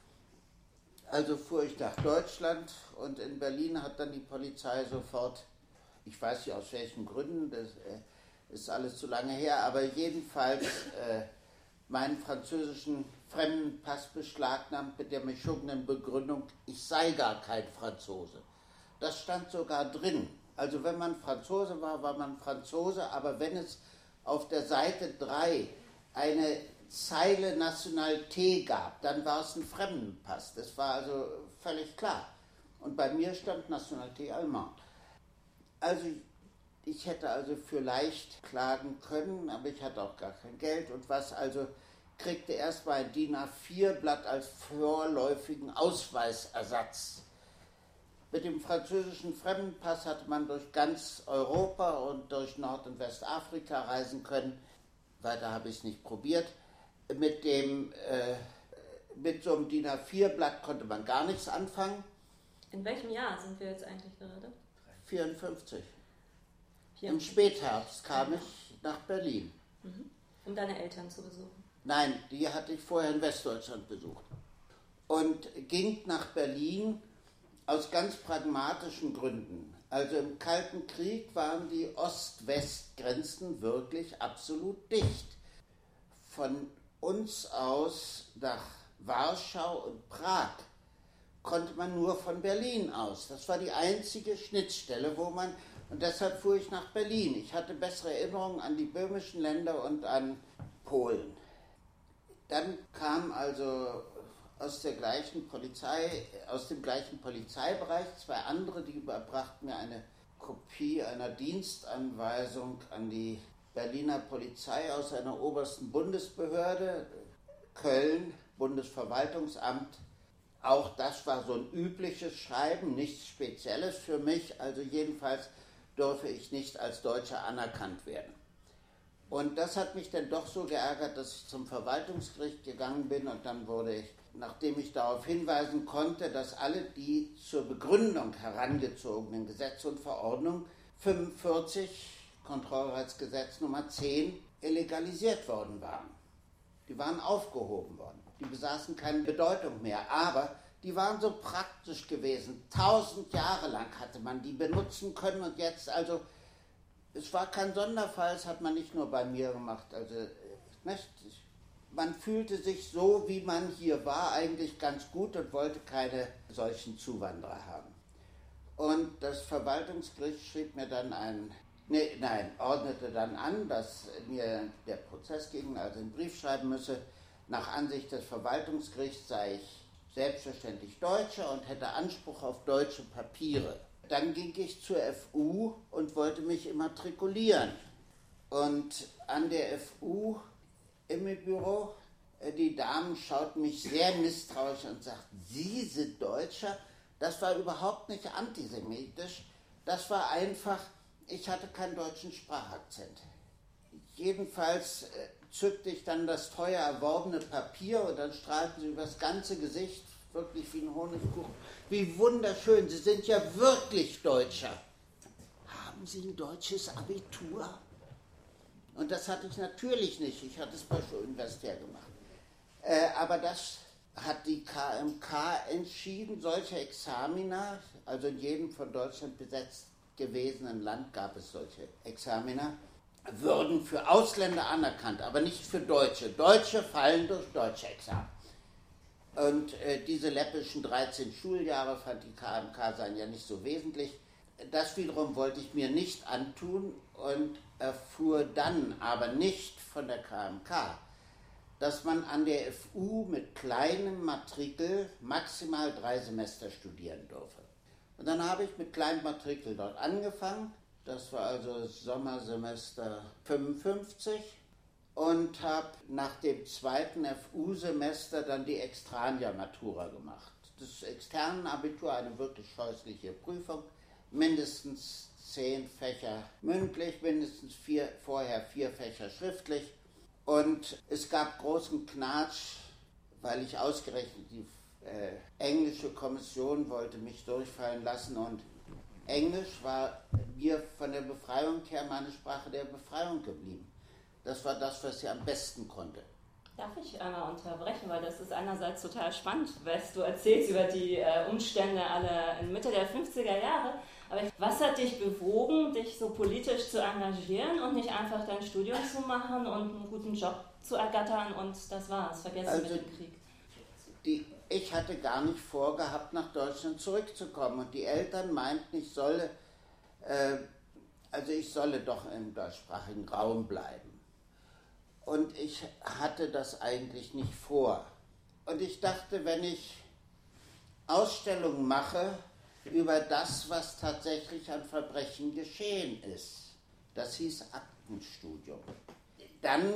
Also fuhr ich nach Deutschland und in Berlin hat dann die Polizei sofort, ich weiß nicht aus welchen Gründen, das ist alles zu lange her, aber jedenfalls äh, meinen französischen Fremdenpass beschlagnahmt mit der mischungenen Begründung, ich sei gar kein Franzose. Das stand sogar drin. Also wenn man Franzose war, war man Franzose, aber wenn es auf der Seite drei eine Zeile Nationalité gab, dann war es ein Fremdenpass. Das war also völlig klar. Und bei mir stand Nationalité Allemand. Also ich hätte also vielleicht klagen können, aber ich hatte auch gar kein Geld und was, also kriegte erstmal ein D I N A vier Blatt als vorläufigen Ausweisersatz. Mit dem französischen Fremdenpass hatte man durch ganz Europa und durch Nord- und Westafrika reisen können. Weiter habe ich es nicht probiert. Mit, dem, äh, mit so einem D I N A vier Blatt konnte man gar nichts anfangen. In welchem Jahr sind wir jetzt eigentlich gerade? vierundfünfzig. vierundfünfzig. Im Spätherbst kam ich nach Berlin. Mhm. Um deine Eltern zu besuchen? Nein, die hatte ich vorher in Westdeutschland besucht. Und ging nach Berlin aus ganz pragmatischen Gründen. Also im Kalten Krieg waren die Ost-West-Grenzen wirklich absolut dicht. Von uns aus nach Warschau und Prag konnte man nur von Berlin aus. Das war die einzige Schnittstelle, wo man, und deshalb fuhr ich nach Berlin. Ich hatte bessere Erinnerungen an die böhmischen Länder und an Polen. Dann kam also aus der gleichen Polizei, aus dem gleichen Polizeibereich zwei andere, die überbrachten mir eine Kopie einer Dienstanweisung an die Berliner Polizei aus einer obersten Bundesbehörde, Köln, Bundesverwaltungsamt. Auch das war so ein übliches Schreiben, nichts Spezielles für mich, also jedenfalls dürfe ich nicht als Deutscher anerkannt werden. Und das hat mich dann doch so geärgert, dass ich zum Verwaltungsgericht gegangen bin und dann wurde ich, nachdem ich darauf hinweisen konnte, dass alle die zur Begründung herangezogenen Gesetze und Verordnungen fünfundvierzig, Kontrollrechtsgesetz Nummer zehn, illegalisiert worden waren. Die waren aufgehoben worden. Die besaßen keine Bedeutung mehr, aber die waren so praktisch gewesen. Tausend Jahre lang hatte man die benutzen können und jetzt also, es war kein Sonderfall, das hat man nicht nur bei mir gemacht. Also, nicht? Man fühlte sich so, wie man hier war, eigentlich ganz gut und wollte keine solchen Zuwanderer haben. Und das Verwaltungsgericht schrieb mir dann ein, nee, nein, ordnete dann an, dass mir der Prozess ging, also einen Brief schreiben müsse. Nach Ansicht des Verwaltungsgerichts sei ich selbstverständlich Deutscher und hätte Anspruch auf deutsche Papiere. Dann ging ich zur F U und wollte mich immatrikulieren. Und an der F U im Büro, die Damen schauten mich sehr misstrauisch und sagten, Sie sind Deutscher? Das war überhaupt nicht antisemitisch. Das war einfach, ich hatte keinen deutschen Sprachakzent. Jedenfalls äh, zückte ich dann das teuer erworbene Papier und dann strahlten sie über das ganze Gesicht wirklich wie ein Honigkuchen. Wie wunderschön, Sie sind ja wirklich Deutscher. Haben Sie ein deutsches Abitur? Und das hatte ich natürlich nicht, ich hatte es bei Schuluniversitär gemacht. Äh, aber das hat die K M K entschieden, solche Examina, also in jedem von Deutschland besetzt gewesenen Land gab es solche Examina, würden für Ausländer anerkannt, aber nicht für Deutsche. Deutsche fallen durch deutsche Examen. Und äh, diese läppischen dreizehn Schuljahre fand die K M K seien ja nicht so wesentlich. Das wiederum wollte ich mir nicht antun und erfuhr dann aber nicht von der K M K, dass man an der F U mit kleinem Matrikel maximal drei Semester studieren dürfe. Und dann habe ich mit kleinem Matrikel dort angefangen, das war also Sommersemester fünfundfünfzig, und habe nach dem zweiten F U-Semester dann die Extrania-Matura gemacht. Das Externenabitur, eine wirklich scheußliche Prüfung, mindestens zehn Fächer mündlich, mindestens vier, vorher vier Fächer schriftlich. Und es gab großen Knatsch, weil ich ausgerechnet die äh, englische Kommission wollte mich durchfallen lassen. Und Englisch war mir von der Befreiung her meine Sprache der Befreiung geblieben. Das war das, was ich am besten konnte. Darf ich einmal unterbrechen, weil das ist einerseits total spannend, was du erzählst über die äh, Umstände alle in Mitte der fünfziger Jahre. Aber was hat dich bewogen, dich so politisch zu engagieren und nicht einfach dein Studium zu machen und einen guten Job zu ergattern und das war's, vergessen also mit dem Krieg? Die, ich hatte gar nicht vorgehabt, nach Deutschland zurückzukommen und die Eltern meinten, ich solle, äh, also ich solle doch im deutschsprachigen Raum bleiben. Und ich hatte das eigentlich nicht vor. Und ich dachte, wenn ich Ausstellungen mache über das, was tatsächlich an Verbrechen geschehen ist, das hieß Aktenstudium, dann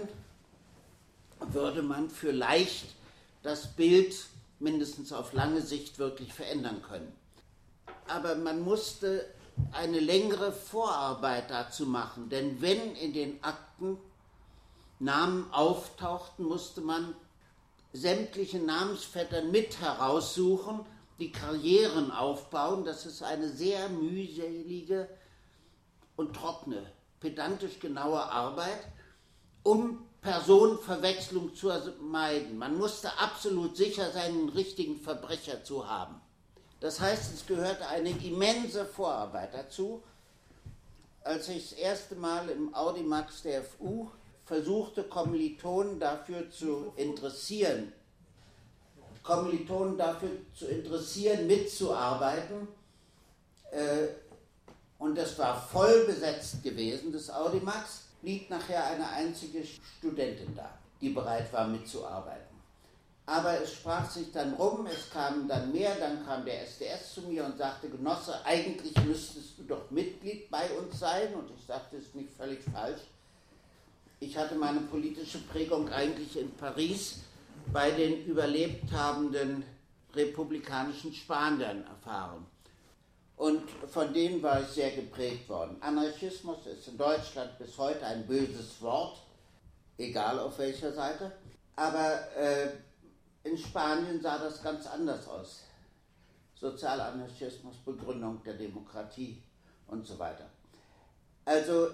würde man vielleicht das Bild mindestens auf lange Sicht wirklich verändern können. Aber man musste eine längere Vorarbeit dazu machen, denn wenn in den Akten Namen auftauchten, musste man sämtliche Namensvettern mit heraussuchen, die Karrieren aufbauen. Das ist eine sehr mühselige und trockene, pedantisch genaue Arbeit, um Personenverwechslung zu vermeiden. Man musste absolut sicher sein, einen richtigen Verbrecher zu haben. Das heißt, es gehörte eine immense Vorarbeit dazu. Als ich das erste Mal im Audimax der F U versuchte, Kommilitonen dafür zu interessieren, Kommilitonen dafür zu interessieren, mitzuarbeiten. Äh, und das war voll besetzt gewesen, das Audimax, blieb nachher eine einzige Studentin da, die bereit war mitzuarbeiten. Aber es sprach sich dann rum, es kamen dann mehr, dann kam der S D S zu mir und sagte, Genosse, eigentlich müsstest du doch Mitglied bei uns sein. Und ich sagte, das ist nicht völlig falsch. Ich hatte meine politische Prägung eigentlich in Paris bei den überlebt habenden republikanischen Spaniern erfahren. Und von denen war ich sehr geprägt worden. Anarchismus ist in Deutschland bis heute ein böses Wort, egal auf welcher Seite. Aber äh, in Spanien sah das ganz anders aus. Sozialanarchismus, Begründung der Demokratie und so weiter. Also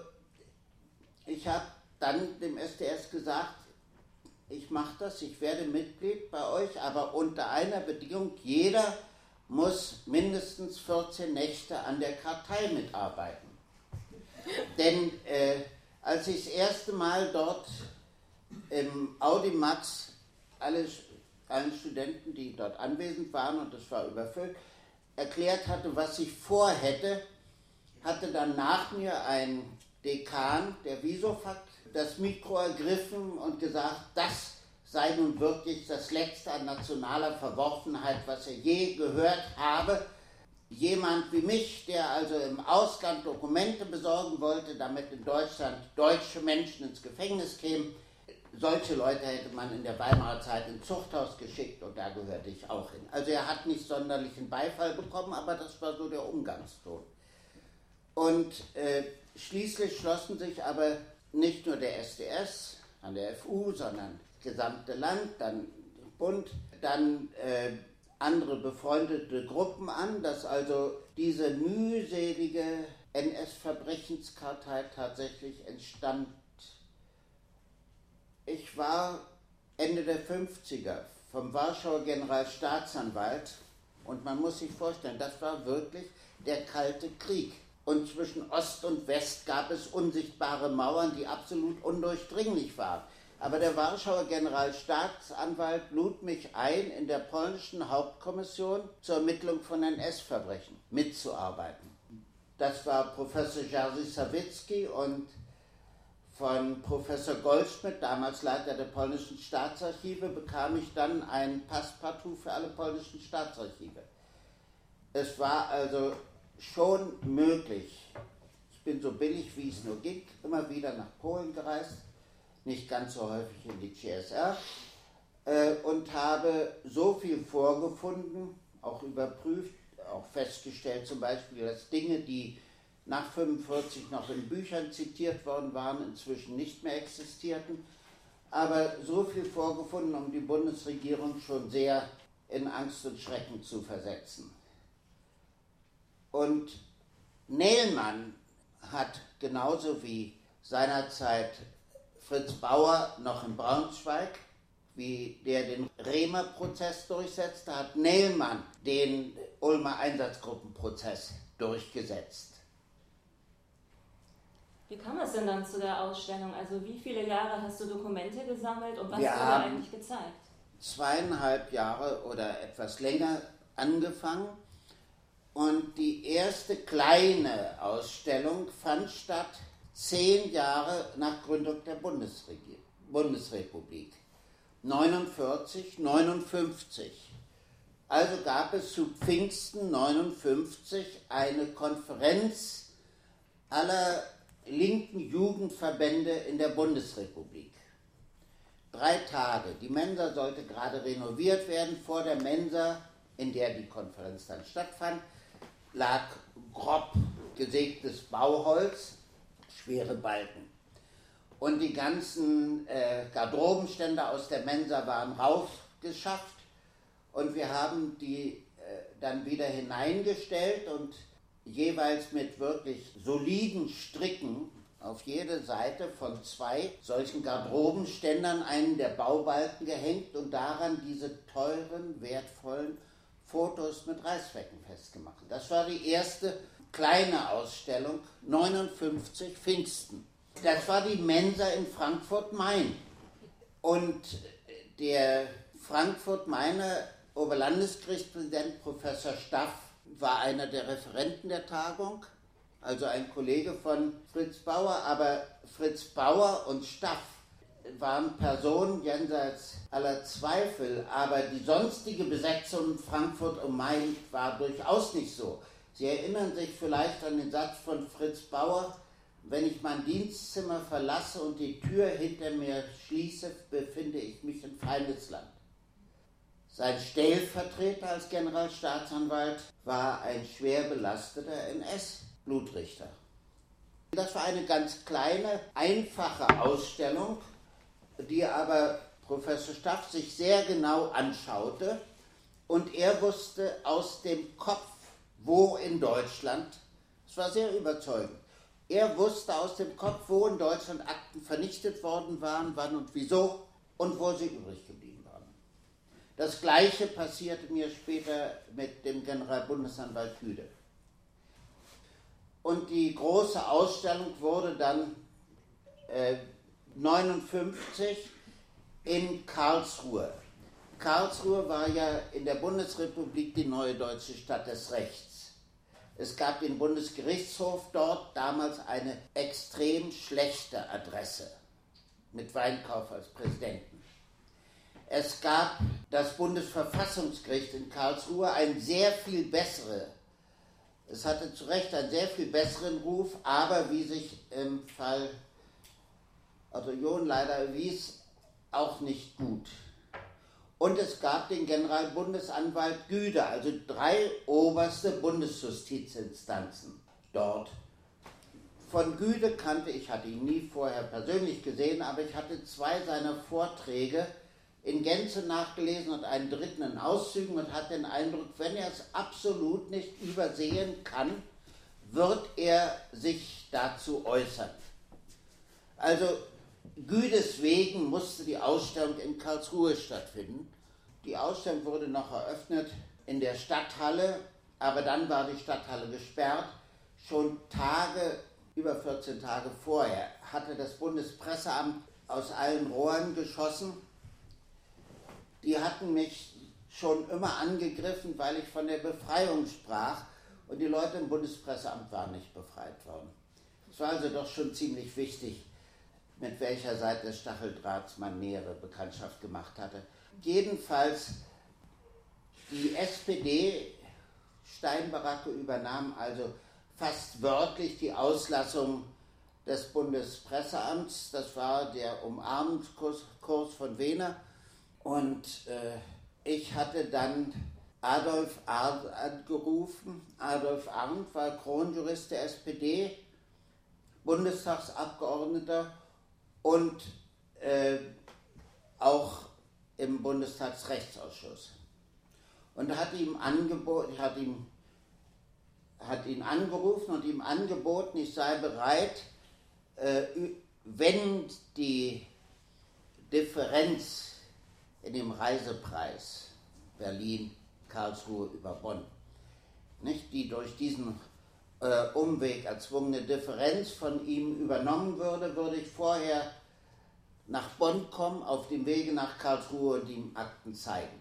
ich habe dann dem S D S gesagt, ich mache das, ich werde Mitglied bei euch, aber unter einer Bedingung, jeder muss mindestens vierzehn Nächte an der Kartei mitarbeiten. Denn äh, als ich das erste Mal dort im Audimax alle, allen Studenten, die dort anwesend waren, und das war überfüllt, erklärt hatte, was ich vorhätte, hatte dann nach mir ein Dekan, der Visofak, das Mikro ergriffen und gesagt, das sei nun wirklich das Letzte an nationaler Verworfenheit, was er je gehört habe. Jemand wie mich, der also im Ausland Dokumente besorgen wollte, damit in Deutschland deutsche Menschen ins Gefängnis kämen, solche Leute hätte man in der Weimarer Zeit ins Zuchthaus geschickt und da gehörte ich auch hin. Also er hat nicht sonderlichen Beifall bekommen, aber das war so der Umgangston. Und äh, schließlich schlossen sich aber nicht nur der S D S an der F U, sondern das gesamte Land, dann Bund, dann äh, andere befreundete Gruppen an, dass also diese mühselige N S-Verbrechenskartei tatsächlich entstand. Ich war Ende der fünfziger vom Warschauer Generalstaatsanwalt und man muss sich vorstellen, das war wirklich der Kalte Krieg. Und zwischen Ost und West gab es unsichtbare Mauern, die absolut undurchdringlich waren. Aber der Warschauer Generalstaatsanwalt lud mich ein, in der polnischen Hauptkommission zur Ermittlung von N S-Verbrechen mitzuarbeiten. Das war Professor Jerzy Sawicki und von Professor Goldschmidt, damals Leiter der polnischen Staatsarchive, bekam ich dann ein Passepartout für alle polnischen Staatsarchive. Es war also schon möglich, ich bin so billig wie es nur ging, immer wieder nach Polen gereist, nicht ganz so häufig in die C S R, äh, und habe so viel vorgefunden, auch überprüft, auch festgestellt zum Beispiel, dass Dinge, die nach fünfundvierzig noch in Büchern zitiert worden waren, inzwischen nicht mehr existierten, aber so viel vorgefunden, um die Bundesregierung schon sehr in Angst und Schrecken zu versetzen. Und Nählmann hat genauso wie seinerzeit Fritz Bauer noch in Braunschweig, wie der den Rehmer-Prozess durchsetzte, hat Nählmann den Ulmer Einsatzgruppenprozess durchgesetzt. Wie kam es denn dann zu der Ausstellung? Also wie viele Jahre hast du Dokumente gesammelt und was Wir wurde haben eigentlich gezeigt? Zweieinhalb Jahre oder etwas länger angefangen und die erste kleine Ausstellung fand statt zehn Jahre nach Gründung der Bundesregier- Bundesrepublik. neunundvierzig, neunundfünfzig. Also gab es zu Pfingsten neunundfünfzig eine Konferenz aller linken Jugendverbände in der Bundesrepublik. Drei Tage. Die Mensa sollte gerade renoviert werden. Vor der Mensa, in der die Konferenz dann stattfand, lag grob gesägtes Bauholz, schwere Balken. Und die ganzen äh, Garderobenstände aus der Mensa waren rausgeschafft und wir haben die äh, dann wieder hineingestellt und jeweils mit wirklich soliden Stricken auf jede Seite von zwei solchen Garderobenständern einen der Baubalken gehängt und daran diese teuren, wertvollen Fotos mit Reißzwecken festgemacht. Das war die erste kleine Ausstellung, neunundfünfzig Pfingsten. Das war die Mensa in Frankfurt-Main. Und der Frankfurt-Mainer Oberlandesgerichtspräsident Professor Staff war einer der Referenten der Tagung, also ein Kollege von Fritz Bauer, aber Fritz Bauer und Staff waren Personen jenseits aller Zweifel, aber die sonstige Besetzung in Frankfurt am Main war durchaus nicht so. Sie erinnern sich vielleicht an den Satz von Fritz Bauer: Wenn ich mein Dienstzimmer verlasse und die Tür hinter mir schließe, befinde ich mich in Feindesland. Sein Stellvertreter als Generalstaatsanwalt war ein schwer belasteter N S-Blutrichter. Das war eine ganz kleine, einfache Ausstellung, die aber Professor Staff sich sehr genau anschaute und er wusste aus dem Kopf, wo in Deutschland, es war sehr überzeugend, er wusste aus dem Kopf, wo in Deutschland Akten vernichtet worden waren, wann und wieso und wo sie übrig geblieben waren. Das Gleiche passierte mir später mit dem Generalbundesanwalt Güde. Und die große Ausstellung wurde dann äh, neunundfünfzig in Karlsruhe. Karlsruhe war ja in der Bundesrepublik die neue deutsche Stadt des Rechts. Es gab den Bundesgerichtshof dort, damals eine extrem schlechte Adresse, mit Weinkauf als Präsidenten. Es gab das Bundesverfassungsgericht in Karlsruhe, ein sehr viel bessere, es hatte zu Recht einen sehr viel besseren Ruf, aber wie sich im Fall Otto John leider erwies, auch nicht gut. Und es gab den Generalbundesanwalt Güde, also drei oberste Bundesjustizinstanzen dort. Von Güde kannte ich, hatte ihn nie vorher persönlich gesehen, aber ich hatte zwei seiner Vorträge in Gänze nachgelesen und einen dritten in Auszügen und hat den Eindruck, wenn er es absolut nicht übersehen kann, wird er sich dazu äußern. Also Güdes wegen musste die Ausstellung in Karlsruhe stattfinden. Die Ausstellung wurde noch eröffnet in der Stadthalle, aber dann war die Stadthalle gesperrt. Schon Tage, über vierzehn Tage vorher, hatte das Bundespresseamt aus allen Rohren geschossen. Die hatten mich schon immer angegriffen, weil ich von der Befreiung sprach und die Leute im Bundespresseamt waren nicht befreit worden. Es war also doch schon ziemlich wichtig, mit welcher Seite des Stacheldrahts man nähere Bekanntschaft gemacht hatte. Jedenfalls, die S P D, Steinbaracke, übernahm also fast wörtlich die Auslassung des Bundespresseamts. Das war der Umarmungskurs Kurs von Wehner. Und äh, ich hatte dann Adolf Arndt angerufen. Adolf Arndt war Kronjurist der S P D, Bundestagsabgeordneter und äh, auch im Bundestagsrechtsausschuss. Und hat ihm angeboten, hat ihm hat ihn angerufen und ihm angeboten, ich sei bereit, äh, wenn die Differenz in dem Reisepreis Berlin, Karlsruhe über Bonn, nicht, die durch diesen äh, Umweg erzwungene Differenz von ihm übernommen würde, würde ich vorher nach Bonn kommen, auf dem Wege nach Karlsruhe und ihm Akten zeigen.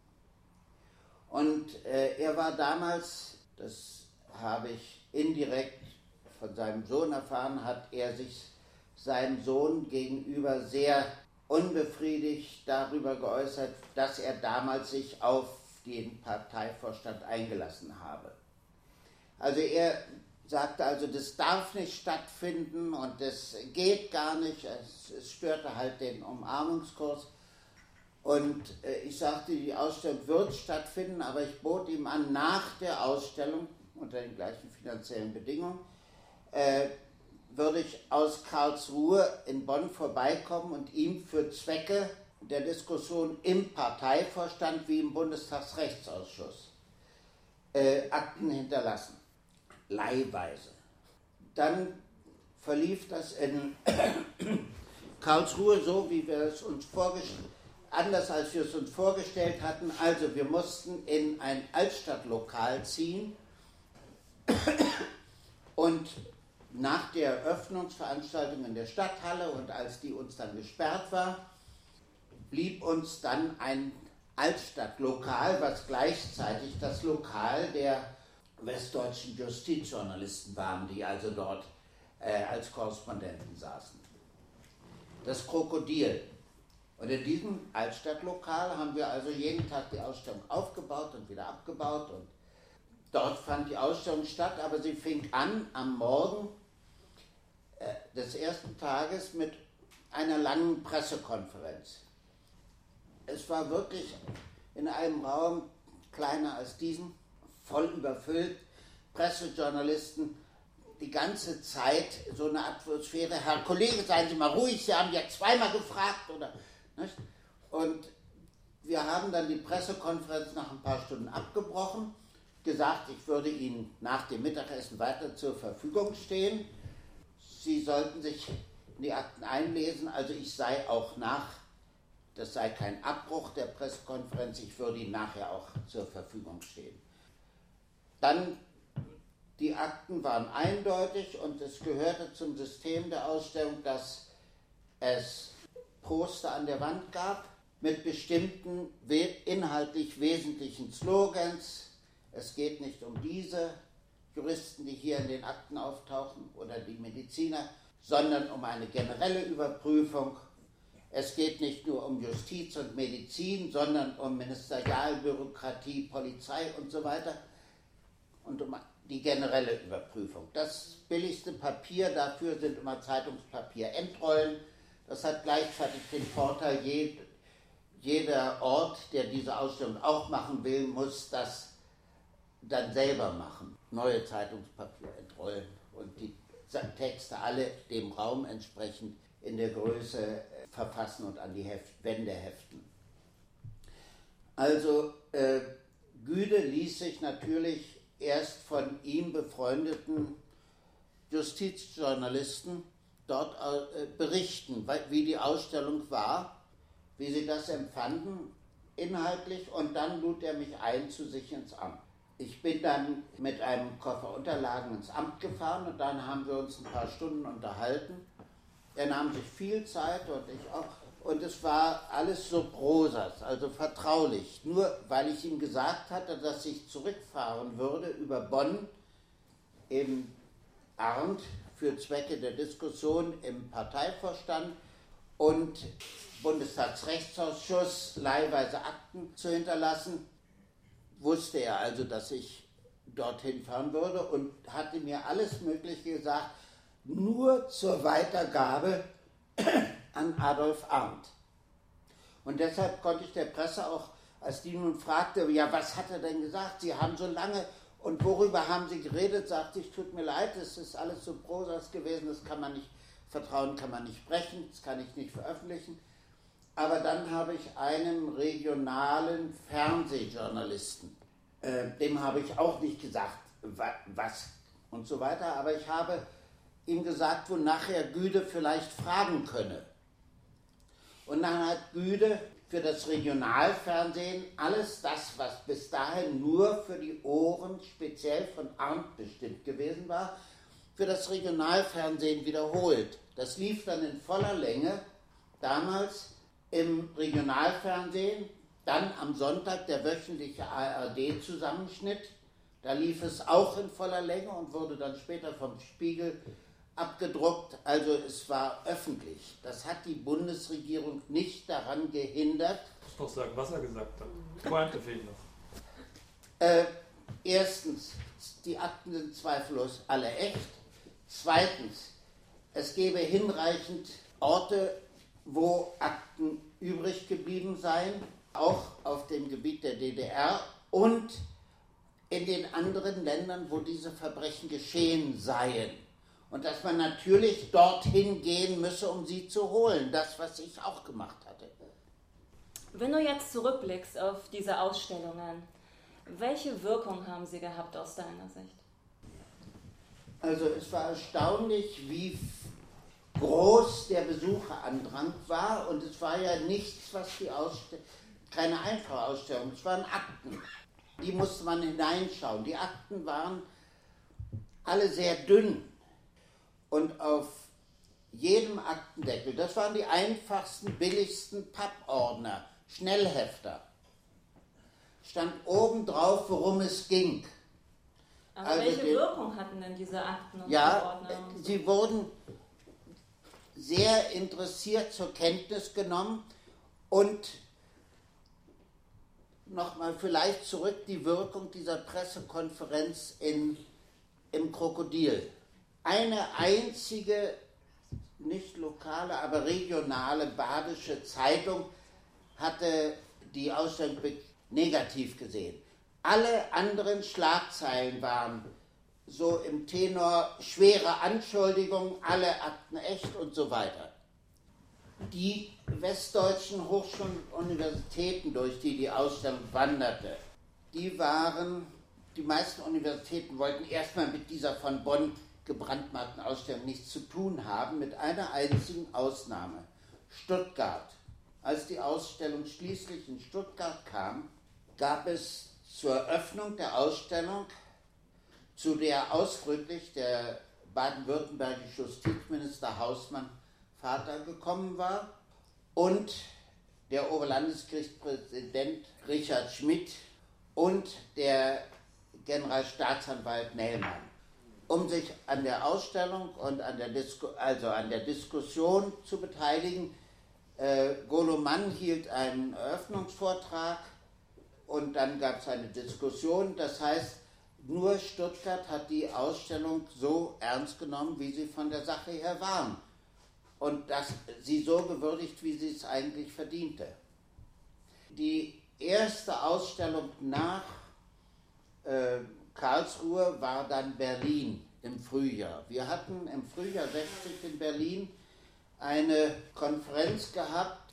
Und äh, er war damals, das habe ich indirekt von seinem Sohn erfahren, hat er sich seinem Sohn gegenüber sehr unbefriedigt darüber geäußert, dass er damals sich auf den Parteivorstand eingelassen habe. Also er sagte also, das darf nicht stattfinden und das geht gar nicht, es, es störte halt den Umarmungskurs. Und äh, ich sagte, die Ausstellung wird stattfinden, aber ich bot ihm an, nach der Ausstellung, unter den gleichen finanziellen Bedingungen, äh, würde ich aus Karlsruhe in Bonn vorbeikommen und ihm für Zwecke der Diskussion im Parteivorstand wie im Bundestagsrechtsausschuss äh, Akten hinterlassen, leihweise. Dann verlief das in Karlsruhe so, wie wir es uns vorgestellt haben, anders als wir es uns vorgestellt hatten. Also wir mussten in ein Altstadtlokal ziehen und nach der Eröffnungsveranstaltung in der Stadthalle und als die uns dann gesperrt war, blieb uns dann ein Altstadtlokal, was gleichzeitig das Lokal der westdeutschen Justizjournalisten waren, die also dort äh, als Korrespondenten saßen. Das Krokodil. Und in diesem Altstadtlokal haben wir also jeden Tag die Ausstellung aufgebaut und wieder abgebaut. Und dort fand die Ausstellung statt, aber sie fing an am Morgen äh, des ersten Tages mit einer langen Pressekonferenz. Es war wirklich in einem Raum kleiner als diesen, voll überfüllt, Pressejournalisten, die ganze Zeit so eine Atmosphäre, Herr Kollege, seien Sie mal ruhig, Sie haben ja zweimal gefragt, oder, nicht? Und wir haben dann die Pressekonferenz nach ein paar Stunden abgebrochen, gesagt, ich würde Ihnen nach dem Mittagessen weiter zur Verfügung stehen. Sie sollten sich in die Akten einlesen, also ich sei auch nach, das sei kein Abbruch der Pressekonferenz, ich würde Ihnen nachher auch zur Verfügung stehen. Dann, die Akten waren eindeutig und es gehörte zum System der Ausstellung, dass es Poster an der Wand gab mit bestimmten inhaltlich wesentlichen Slogans. Es geht nicht um diese Juristen, die hier in den Akten auftauchen, oder die Mediziner, sondern um eine generelle Überprüfung. Es geht nicht nur um Justiz und Medizin, sondern um Ministerialbürokratie, Polizei und so weiter und um die generelle Überprüfung. Das billigste Papier dafür sind immer Zeitungspapier-Endrollen. Das hat gleichzeitig den Vorteil, jed, jeder Ort, der diese Ausstellung auch machen will, muss das dann selber machen. Neue Zeitungspapier entrollen und die Texte alle dem Raum entsprechend in der Größe verfassen und an die Heft, Wände heften. Also äh, Güde ließ sich natürlich erst von ihm befreundeten Justizjournalisten dort äh, berichten, wie die Ausstellung war, wie sie das empfanden inhaltlich, und dann lud er mich ein zu sich ins Amt. Ich bin dann mit einem Koffer Unterlagen ins Amt gefahren und dann haben wir uns ein paar Stunden unterhalten. Er nahm sich viel Zeit und ich auch. Und es war alles so prosas, also vertraulich. Nur weil ich ihm gesagt hatte, dass ich zurückfahren würde über Bonn im Arndt für Zwecke der Diskussion im Parteivorstand und Bundestagsrechtsausschuss leihweise Akten zu hinterlassen, wusste er also, dass ich dorthin fahren würde und hatte mir alles Mögliche gesagt, nur zur Weitergabe an Adolf Arndt. Und deshalb konnte ich der Presse auch, als die nun fragte, ja, was hat er denn gesagt? Sie haben so lange und worüber haben Sie geredet? Sagte ich, tut mir leid, es ist alles so prosas gewesen, das kann man nicht, Vertrauen kann man nicht brechen, das kann ich nicht veröffentlichen. Aber dann habe ich einem regionalen Fernsehjournalisten, äh, dem habe ich auch nicht gesagt, wa, was und so weiter, aber ich habe ihm gesagt, wonach er Güde vielleicht fragen könne. Und dann hat Güde für das Regionalfernsehen alles das, was bis dahin nur für die Ohren speziell von Arndt bestimmt gewesen war, für das Regionalfernsehen wiederholt. Das lief dann in voller Länge, damals im Regionalfernsehen, dann am Sonntag der wöchentliche A R D-Zusammenschnitt. Da lief es auch in voller Länge und wurde dann später vom Spiegel abgedruckt, also es war öffentlich. Das hat die Bundesregierung nicht daran gehindert. Ich muss noch sagen, was er gesagt hat. Pointe fehlt noch. Äh, erstens, die Akten sind zweifellos alle echt. Zweitens, es gäbe hinreichend Orte, wo Akten übrig geblieben seien, auch auf dem Gebiet der D D R und in den anderen Ländern, wo diese Verbrechen geschehen seien. Und dass man natürlich dorthin gehen müsse, um sie zu holen. Das, was ich auch gemacht hatte. Wenn du jetzt zurückblickst auf diese Ausstellungen, welche Wirkung haben sie gehabt aus deiner Sicht? Also es war erstaunlich, wie groß der Besucherandrang war. Und es war ja nichts, was die Ausstellung, keine einfache Ausstellung, es waren Akten. Die musste man hineinschauen. Die Akten waren alle sehr dünn. Und auf jedem Aktendeckel, das waren die einfachsten, billigsten Pappordner, Schnellhefter, stand oben drauf, worum es ging. Aber also welche den, Wirkung hatten denn diese Akten und ja, Ordner? Und so? Sie wurden sehr interessiert zur Kenntnis genommen und nochmal vielleicht zurück die Wirkung dieser Pressekonferenz in, im Krokodil. Eine einzige, nicht lokale, aber regionale badische Zeitung hatte die Ausstellung negativ gesehen. Alle anderen Schlagzeilen waren so im Tenor schwere Anschuldigungen, alle Akten echt und so weiter. Die westdeutschen Hochschulen und Universitäten, durch die die Ausstellung wanderte, die waren, die meisten Universitäten wollten erstmal mit dieser von Bonn gebrandmarkten Ausstellung nichts zu tun haben, mit einer einzigen Ausnahme. Stuttgart. Als die Ausstellung schließlich in Stuttgart kam, gab es zur Eröffnung der Ausstellung, zu der ausdrücklich der baden-württembergische Justizminister Hausmann Vater gekommen war und der Oberlandesgerichtspräsident Richard Schmidt und der Generalstaatsanwalt Nellmann, um sich an der Ausstellung und an der, Disku- also an der Diskussion zu beteiligen. Äh, Golo Mann hielt einen Eröffnungsvortrag und dann gab es eine Diskussion. Das heißt, nur Stuttgart hat die Ausstellung so ernst genommen, wie sie von der Sache her waren. Und das, sie so gewürdigt, wie sie es eigentlich verdiente. Die erste Ausstellung nach äh, Karlsruhe war dann Berlin im Frühjahr. Wir hatten im Frühjahr sechzig in Berlin eine Konferenz gehabt,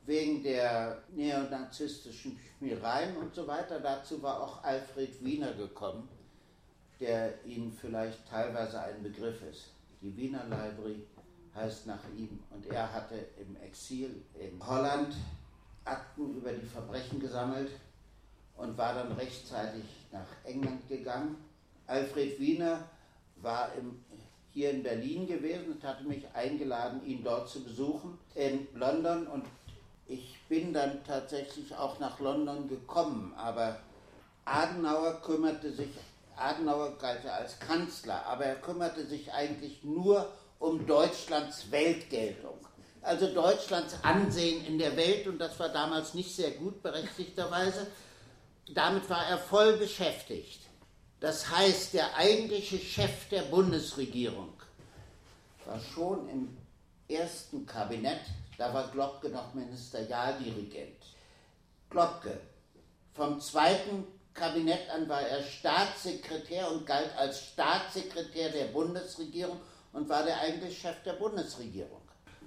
wegen der neonazistischen Schmiereien und so weiter. Dazu war auch Alfred Wiener gekommen, der Ihnen vielleicht teilweise ein Begriff ist. Die Wiener Library heißt nach ihm, und er hatte im Exil in Holland Akten über die Verbrechen gesammelt und war dann rechtzeitig nach England gegangen. Alfred Wiener war im, hier in Berlin gewesen und hatte mich eingeladen, ihn dort zu besuchen in London, und ich bin dann tatsächlich auch nach London gekommen, aber Adenauer kümmerte sich, Adenauer galt ja als Kanzler, aber er kümmerte sich eigentlich nur um Deutschlands Weltgeltung. Also Deutschlands Ansehen in der Welt, und das war damals nicht sehr gut, berechtigterweise. Damit war er voll beschäftigt. Das heißt, der eigentliche Chef der Bundesregierung war schon im ersten Kabinett, da war Globke noch Ministerialdirigent. Globke. Vom zweiten Kabinett an war er Staatssekretär und galt als Staatssekretär der Bundesregierung und war der eigentliche Chef der Bundesregierung.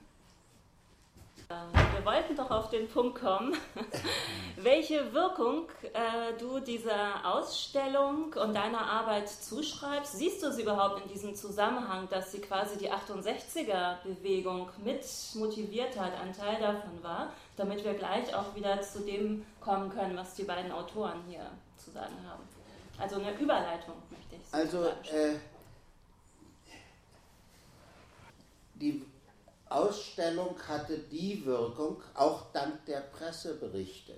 Wir wollten doch auf den Punkt kommen, welche Wirkung äh, du dieser Ausstellung und deiner Arbeit zuschreibst. Siehst du sie überhaupt in diesem Zusammenhang, dass sie quasi die achtundsechziger-Bewegung mit motiviert hat, ein Teil davon war, damit wir gleich auch wieder zu dem kommen können, was die beiden Autoren hier zu sagen haben? Also eine Überleitung möchte ich sagen. Also äh, die Ausstellung hatte die Wirkung, auch dank der Presseberichte.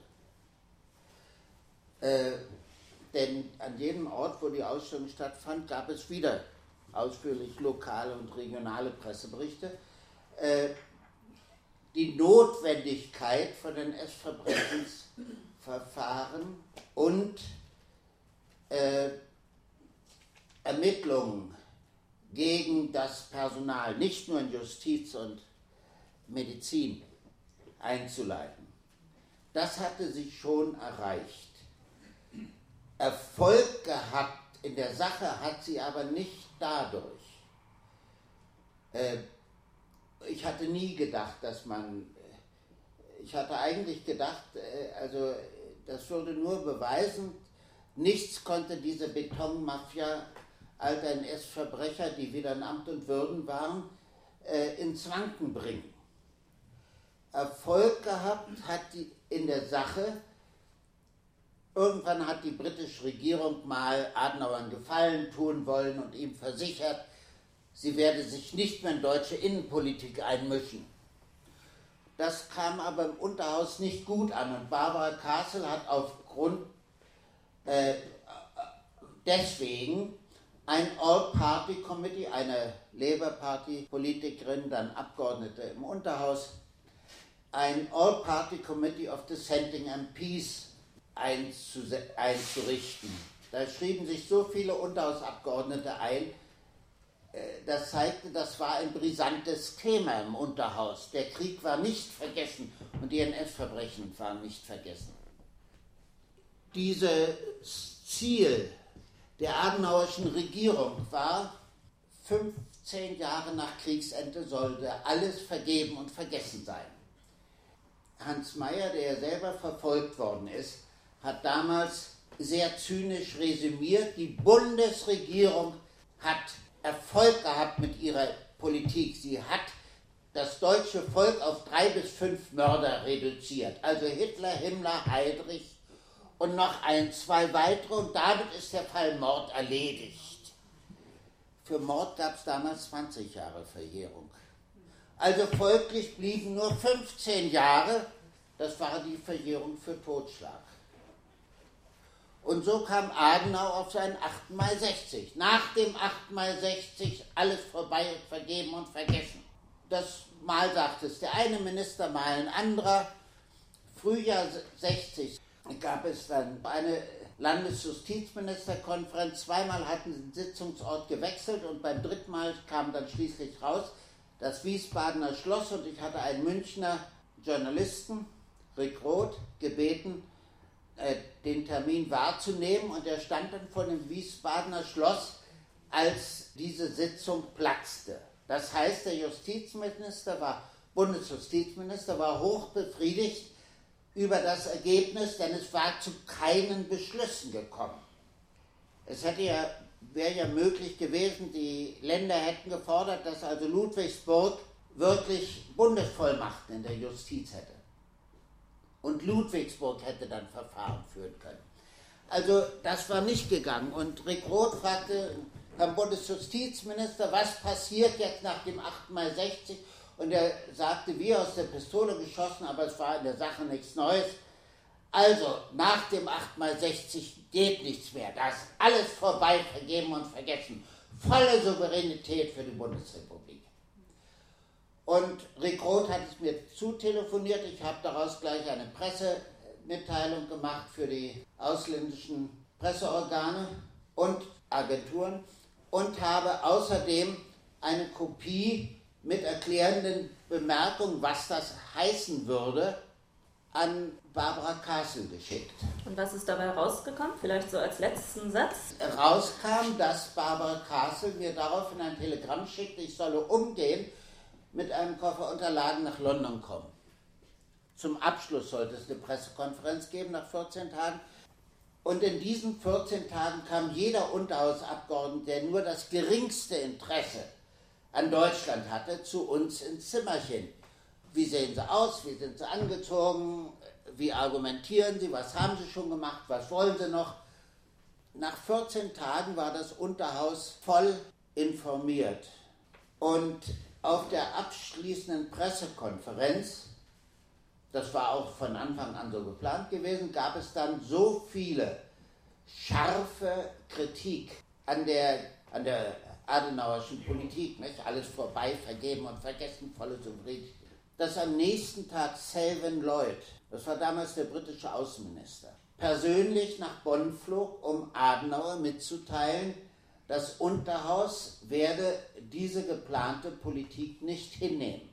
Äh, denn an jedem Ort, wo die Ausstellung stattfand, gab es wieder ausführlich lokale und regionale Presseberichte. Äh, die Notwendigkeit von den N S-Verbrechensverfahren und äh, Ermittlungen gegen das Personal, nicht nur in Justiz und Medizin, einzuleiten. Das hatte sich schon erreicht. Erfolg gehabt in der Sache hat sie aber nicht dadurch. Äh, ich hatte nie gedacht, dass man, ich hatte eigentlich gedacht, äh, also das würde nur beweisen, nichts konnte diese Betonmafia alter N S-Verbrecher, die wieder in Amt und Würden waren, äh, ins Wanken bringen. Erfolg gehabt hat die in der Sache. Irgendwann hat die britische Regierung mal Adenauer einen Gefallen tun wollen und ihm versichert, sie werde sich nicht mehr in deutsche Innenpolitik einmischen. Das kam aber im Unterhaus nicht gut an, und Barbara Castle hat aufgrund äh, deswegen ein All-Party-Committee, eine Labour-Party-Politikerin, dann Abgeordnete im Unterhaus, ein All-Party-Committee of Dissenting M Ps einzurichten. Da schrieben sich so viele Unterhausabgeordnete ein, das zeigte, das war ein brisantes Thema im Unterhaus. Der Krieg war nicht vergessen und die N S-Verbrechen waren nicht vergessen. Dieses Ziel der Adenauerischen Regierung war, fünfzehn Jahre nach Kriegsende sollte alles vergeben und vergessen sein. Hans Mayer, der selber verfolgt worden ist, hat damals sehr zynisch resümiert, die Bundesregierung hat Erfolg gehabt mit ihrer Politik. Sie hat das deutsche Volk auf drei bis fünf Mörder reduziert. Also Hitler, Himmler, Heydrich und noch ein, zwei weitere, und damit ist der Fall Mord erledigt. Für Mord gab es damals zwanzig Jahre Verjährung. Also folglich blieben nur fünfzehn Jahre, das war die Verjährung für Totschlag. Und so kam Adenauer auf seinen achten Mai sechzig. Nach dem achten Mai sechzig alles vorbei und vergeben und vergessen. Das mal sagt es der eine Minister, mal ein anderer. Frühjahr sechzig gab es dann eine Landesjustizministerkonferenz. Zweimal hatten sie den Sitzungsort gewechselt und beim dritten Mal kam dann schließlich raus, das Wiesbadener Schloss, und ich hatte einen Münchner Journalisten, Rick Roth, gebeten, den Termin wahrzunehmen, und er stand dann vor dem Wiesbadener Schloss, als diese Sitzung platzte. Das heißt, der Justizminister war Bundesjustizminister, war hoch befriedigt über das Ergebnis, denn es war zu keinen Beschlüssen gekommen. Es hätte ja, wäre ja möglich gewesen, die Länder hätten gefordert, dass also Ludwigsburg wirklich Bundesvollmachten in der Justiz hätte. Und Ludwigsburg hätte dann Verfahren führen können. Also das war nicht gegangen. Und Rick Roth fragte Herrn Bundesjustizminister, was passiert jetzt nach dem achten Mai sechzig? Und er sagte, wie aus der Pistole geschossen, aber es war in der Sache nichts Neues. Also, nach dem achten Mai sechzig geht nichts mehr. Da ist alles vorbei, vergeben und vergessen. Volle Souveränität für die Bundesrepublik. Und Rick Roth hat es mir zutelefoniert. Ich habe daraus gleich eine Pressemitteilung gemacht für die ausländischen Presseorgane und Agenturen und habe außerdem eine Kopie mit erklärenden Bemerkungen, was das heißen würde, an Barbara Castle geschickt. Und was ist dabei rausgekommen? Vielleicht so als letzten Satz? Rauskam, dass Barbara Castle mir daraufhin ein Telegramm schickte, ich solle umgehen, mit einem Koffer Unterlagen nach London kommen. Zum Abschluss sollte es eine Pressekonferenz geben nach vierzehn Tagen. Und in diesen vierzehn Tagen kam jeder Unterhausabgeordnete, der nur das geringste Interesse an Deutschland hatte, zu uns ins Zimmerchen. Wie sehen Sie aus? Wie sind Sie angezogen? Wie argumentieren Sie? Was haben Sie schon gemacht? Was wollen Sie noch? Nach vierzehn Tagen war das Unterhaus voll informiert. Und auf der abschließenden Pressekonferenz, das war auch von Anfang an so geplant gewesen, gab es dann so viele scharfe Kritik an der, an der adenauerschen Politik, nicht? Alles vorbei, vergeben und vergessen, volle Souveränität, dass am nächsten Tag Selwyn Lloyd, das war damals der britische Außenminister, persönlich nach Bonn flog, um Adenauer mitzuteilen, das Unterhaus werde diese geplante Politik nicht hinnehmen.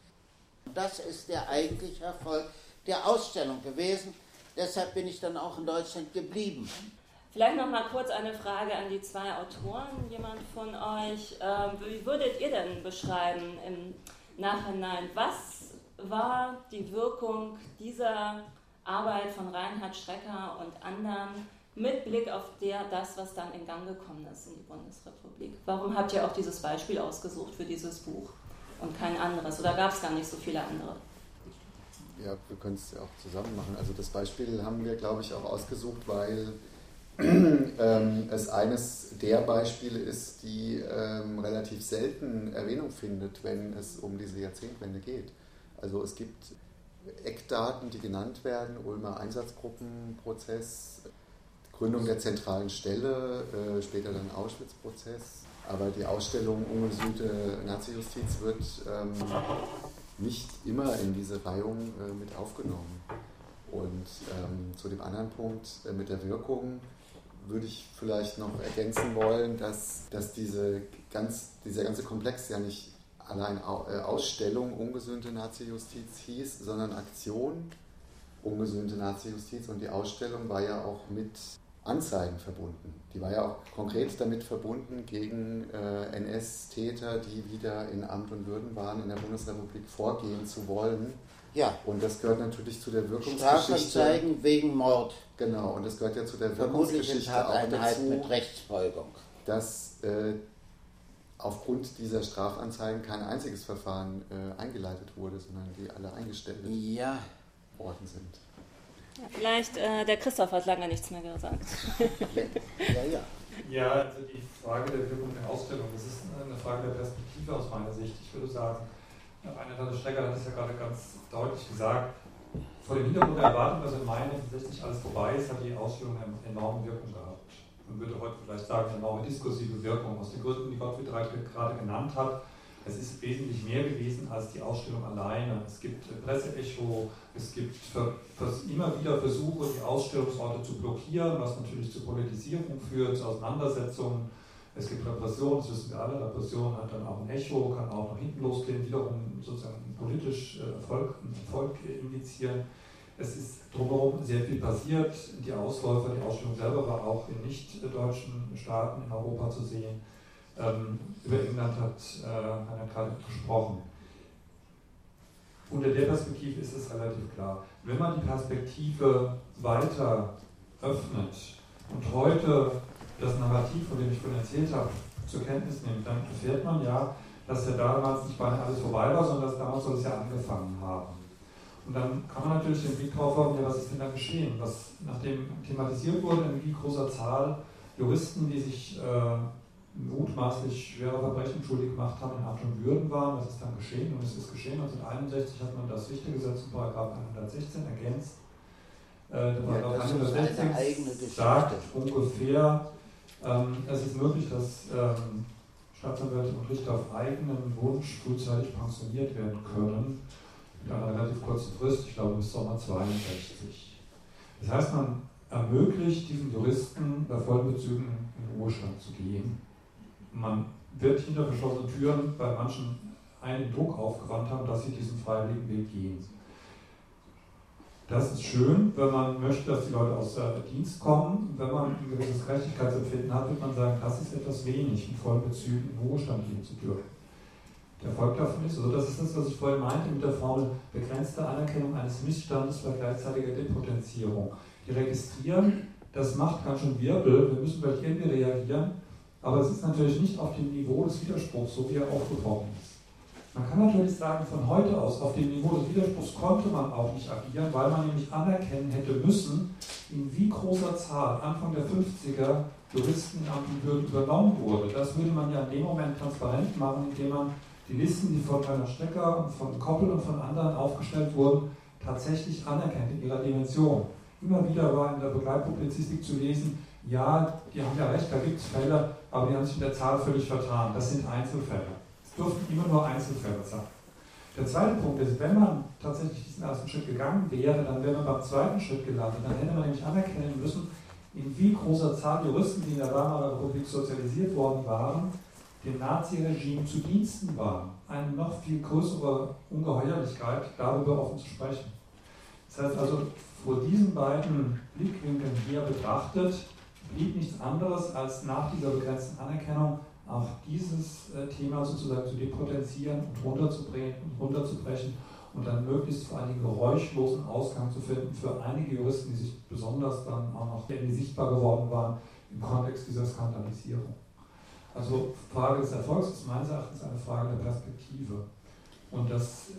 Das ist der eigentliche Erfolg der Ausstellung gewesen. Deshalb bin ich dann auch in Deutschland geblieben. Vielleicht noch mal kurz eine Frage an die zwei Autoren. Jemand von euch, äh, wie würdet ihr denn beschreiben im Nachhinein, was war die Wirkung dieser Arbeit von Reinhard Strecker und anderen mit Blick auf der, das, was dann in Gang gekommen ist in die Bundesrepublik? Warum habt ihr auch dieses Beispiel ausgesucht für dieses Buch und kein anderes? Oder gab es gar nicht so viele andere? Ja, wir können es ja auch zusammen machen. Also das Beispiel haben wir, glaube ich, auch ausgesucht, weil ähm, es eines der Beispiele ist, die ähm, relativ selten Erwähnung findet, wenn es um diese Jahrzehntwende geht. Also es gibt Eckdaten, die genannt werden, Ulmer Einsatzgruppenprozess, Gründung der zentralen Stelle, äh, später dann Auschwitz-Prozess. Aber die Ausstellung Ungesühnte Nazi-Justiz wird ähm, nicht immer in diese Reihung äh, mit aufgenommen. Und ähm, zu dem anderen Punkt äh, mit der Wirkung würde ich vielleicht noch ergänzen wollen, dass, dass diese ganz, dieser ganze Komplex ja nicht allein Ausstellung Ungesühnte Nazi-Justiz hieß, sondern Aktion Ungesühnte Nazi-Justiz, und die Ausstellung war ja auch mit Anzeigen verbunden. Die war ja auch konkret damit verbunden, gegen äh, N S-Täter, die wieder in Amt und Würden waren, in der Bundesrepublik vorgehen zu wollen. Ja. Und das gehört natürlich zu der Wirkungsgeschichte. Strafanzeigen wegen Mord. Genau, und das gehört ja zu der Wirkungsgeschichte auch dazu, mit Rechtsfolgung. Dass äh, aufgrund dieser Strafanzeigen kein einziges Verfahren äh, eingeleitet wurde, sondern die alle eingestellt ja. worden sind. Ja, vielleicht, äh, der Christoph hat lange nichts mehr gesagt. ja, ja. Ja, also die Frage der Wirkung der Ausstellung, das ist eine Frage der Perspektive aus meiner Sicht. Ich würde sagen, Reinhard Strecker hat es ja gerade ganz deutlich gesagt, vor dem Hintergrund der Erwartung, dass in Mai neunzehnhundertsechzig alles vorbei ist, hat die Ausstellung eine enorme Wirkung gehabt. Man würde heute vielleicht sagen, eine enorme diskursive Wirkung, aus den Gründen, die Gottfried Reitke gerade genannt hat. Es ist wesentlich mehr gewesen als die Ausstellung alleine. Es gibt Presseecho, es gibt für, für immer wieder Versuche, die Ausstellungsorte zu blockieren, was natürlich zur Politisierung führt, zu Auseinandersetzungen. Es gibt Repression, das wissen wir alle, Repression hat dann auch ein Echo, kann auch nach hinten losgehen, wiederum sozusagen politisch Erfolg, Erfolg indizieren. Es ist drumherum sehr viel passiert. Die Ausläufer, die Ausstellung selber war auch in nicht-deutschen Staaten in Europa zu sehen. Ähm, über England hat äh, Hannah gerade gesprochen. unter der Perspektive ist es relativ klar. Wenn man die Perspektive weiter öffnet und heute das Narrativ, von dem ich vorhin erzählt habe, zur Kenntnis nimmt, dann erfährt man ja, dass ja damals nicht beinahe alles vorbei war, sondern dass damals soll es ja angefangen haben. Und dann kann man natürlich den Blick drauf haben, ja, was ist denn da geschehen? Was, nachdem thematisiert wurde, in wie großer Zahl Juristen, die sich äh, mutmaßlich schwere Verbrechen schuldig gemacht haben, in Amt und Würden waren, was ist dann geschehen? Und es ist geschehen, neunzehnhunderteinundsechzig hat man das Richtergesetz in Paragraph hundertsechzehn ergänzt. Äh, der Paragraph ja, hundertsechzehn sagt ungefähr, ähm, es ist möglich, dass ähm, Staatsanwälte und Richter auf eigenen Wunsch frühzeitig pensioniert werden können, mit einer relativ kurzen Frist, ich glaube bis Sommer zweiundsechzig. Das heißt, man ermöglicht diesen Juristen bei vollen Bezügen in den Ruhestand zu gehen. Man wird hinter verschlossenen Türen bei manchen einen Druck aufgewandt haben, dass sie diesen freiwilligen Weg gehen. Das ist schön, wenn man möchte, dass die Leute aus der Dienst kommen. Wenn man ein gewisses Gerechtigkeitsempfinden hat, wird man sagen, das ist etwas wenig, mit vollen Bezügen in den Ruhestand gehen zu dürfen. Der Erfolg davon ist, also das ist das, was ich vorhin meinte mit der Formel begrenzte Anerkennung eines Missstandes bei gleichzeitiger Depotenzierung. Die registrieren, das macht ganz schön Wirbel, wir müssen vielleicht irgendwie reagieren, aber es ist natürlich nicht auf dem Niveau des Widerspruchs, so wie er aufgebrochen ist. Man kann natürlich sagen, von heute aus, auf dem Niveau des Widerspruchs konnte man auch nicht agieren, weil man nämlich anerkennen hätte müssen, in wie großer Zahl Anfang der fünfziger Juristen in Amt und Würden übernommen wurde. Das würde man ja in dem Moment transparent machen, indem man die Listen, die von Rainer Stecker und von Koppel und von anderen aufgestellt wurden, tatsächlich anerkennt in ihrer Dimension. Immer wieder war in der Begleitpublizistik zu lesen, ja, die haben ja recht, da gibt es Fälle, aber die haben sich in der Zahl völlig vertan. Das sind Einzelfälle. Es dürften immer nur Einzelfälle sein. Der zweite Punkt ist, wenn man tatsächlich diesen ersten Schritt gegangen wäre, dann wäre man beim zweiten Schritt gelandet. Dann hätte man nämlich anerkennen müssen, in wie großer Zahl Juristen, die in der Weimarer Republik sozialisiert worden waren, dem Naziregime zu Diensten waren. Eine noch viel größere Ungeheuerlichkeit, darüber offen zu sprechen. Das heißt also, vor diesen beiden Blickwinkeln hier betrachtet, blieb nichts anderes, als nach dieser begrenzten Anerkennung auch dieses äh, Thema sozusagen zu depotenzieren und runterzubringen und runterzubrechen und dann möglichst vor allen Dingen geräuschlosen Ausgang zu finden für einige Juristen, die sich besonders dann auch noch irgendwie sichtbar geworden waren im Kontext dieser Skandalisierung. Also Frage des Erfolgs ist meines Erachtens eine Frage der Perspektive. Und das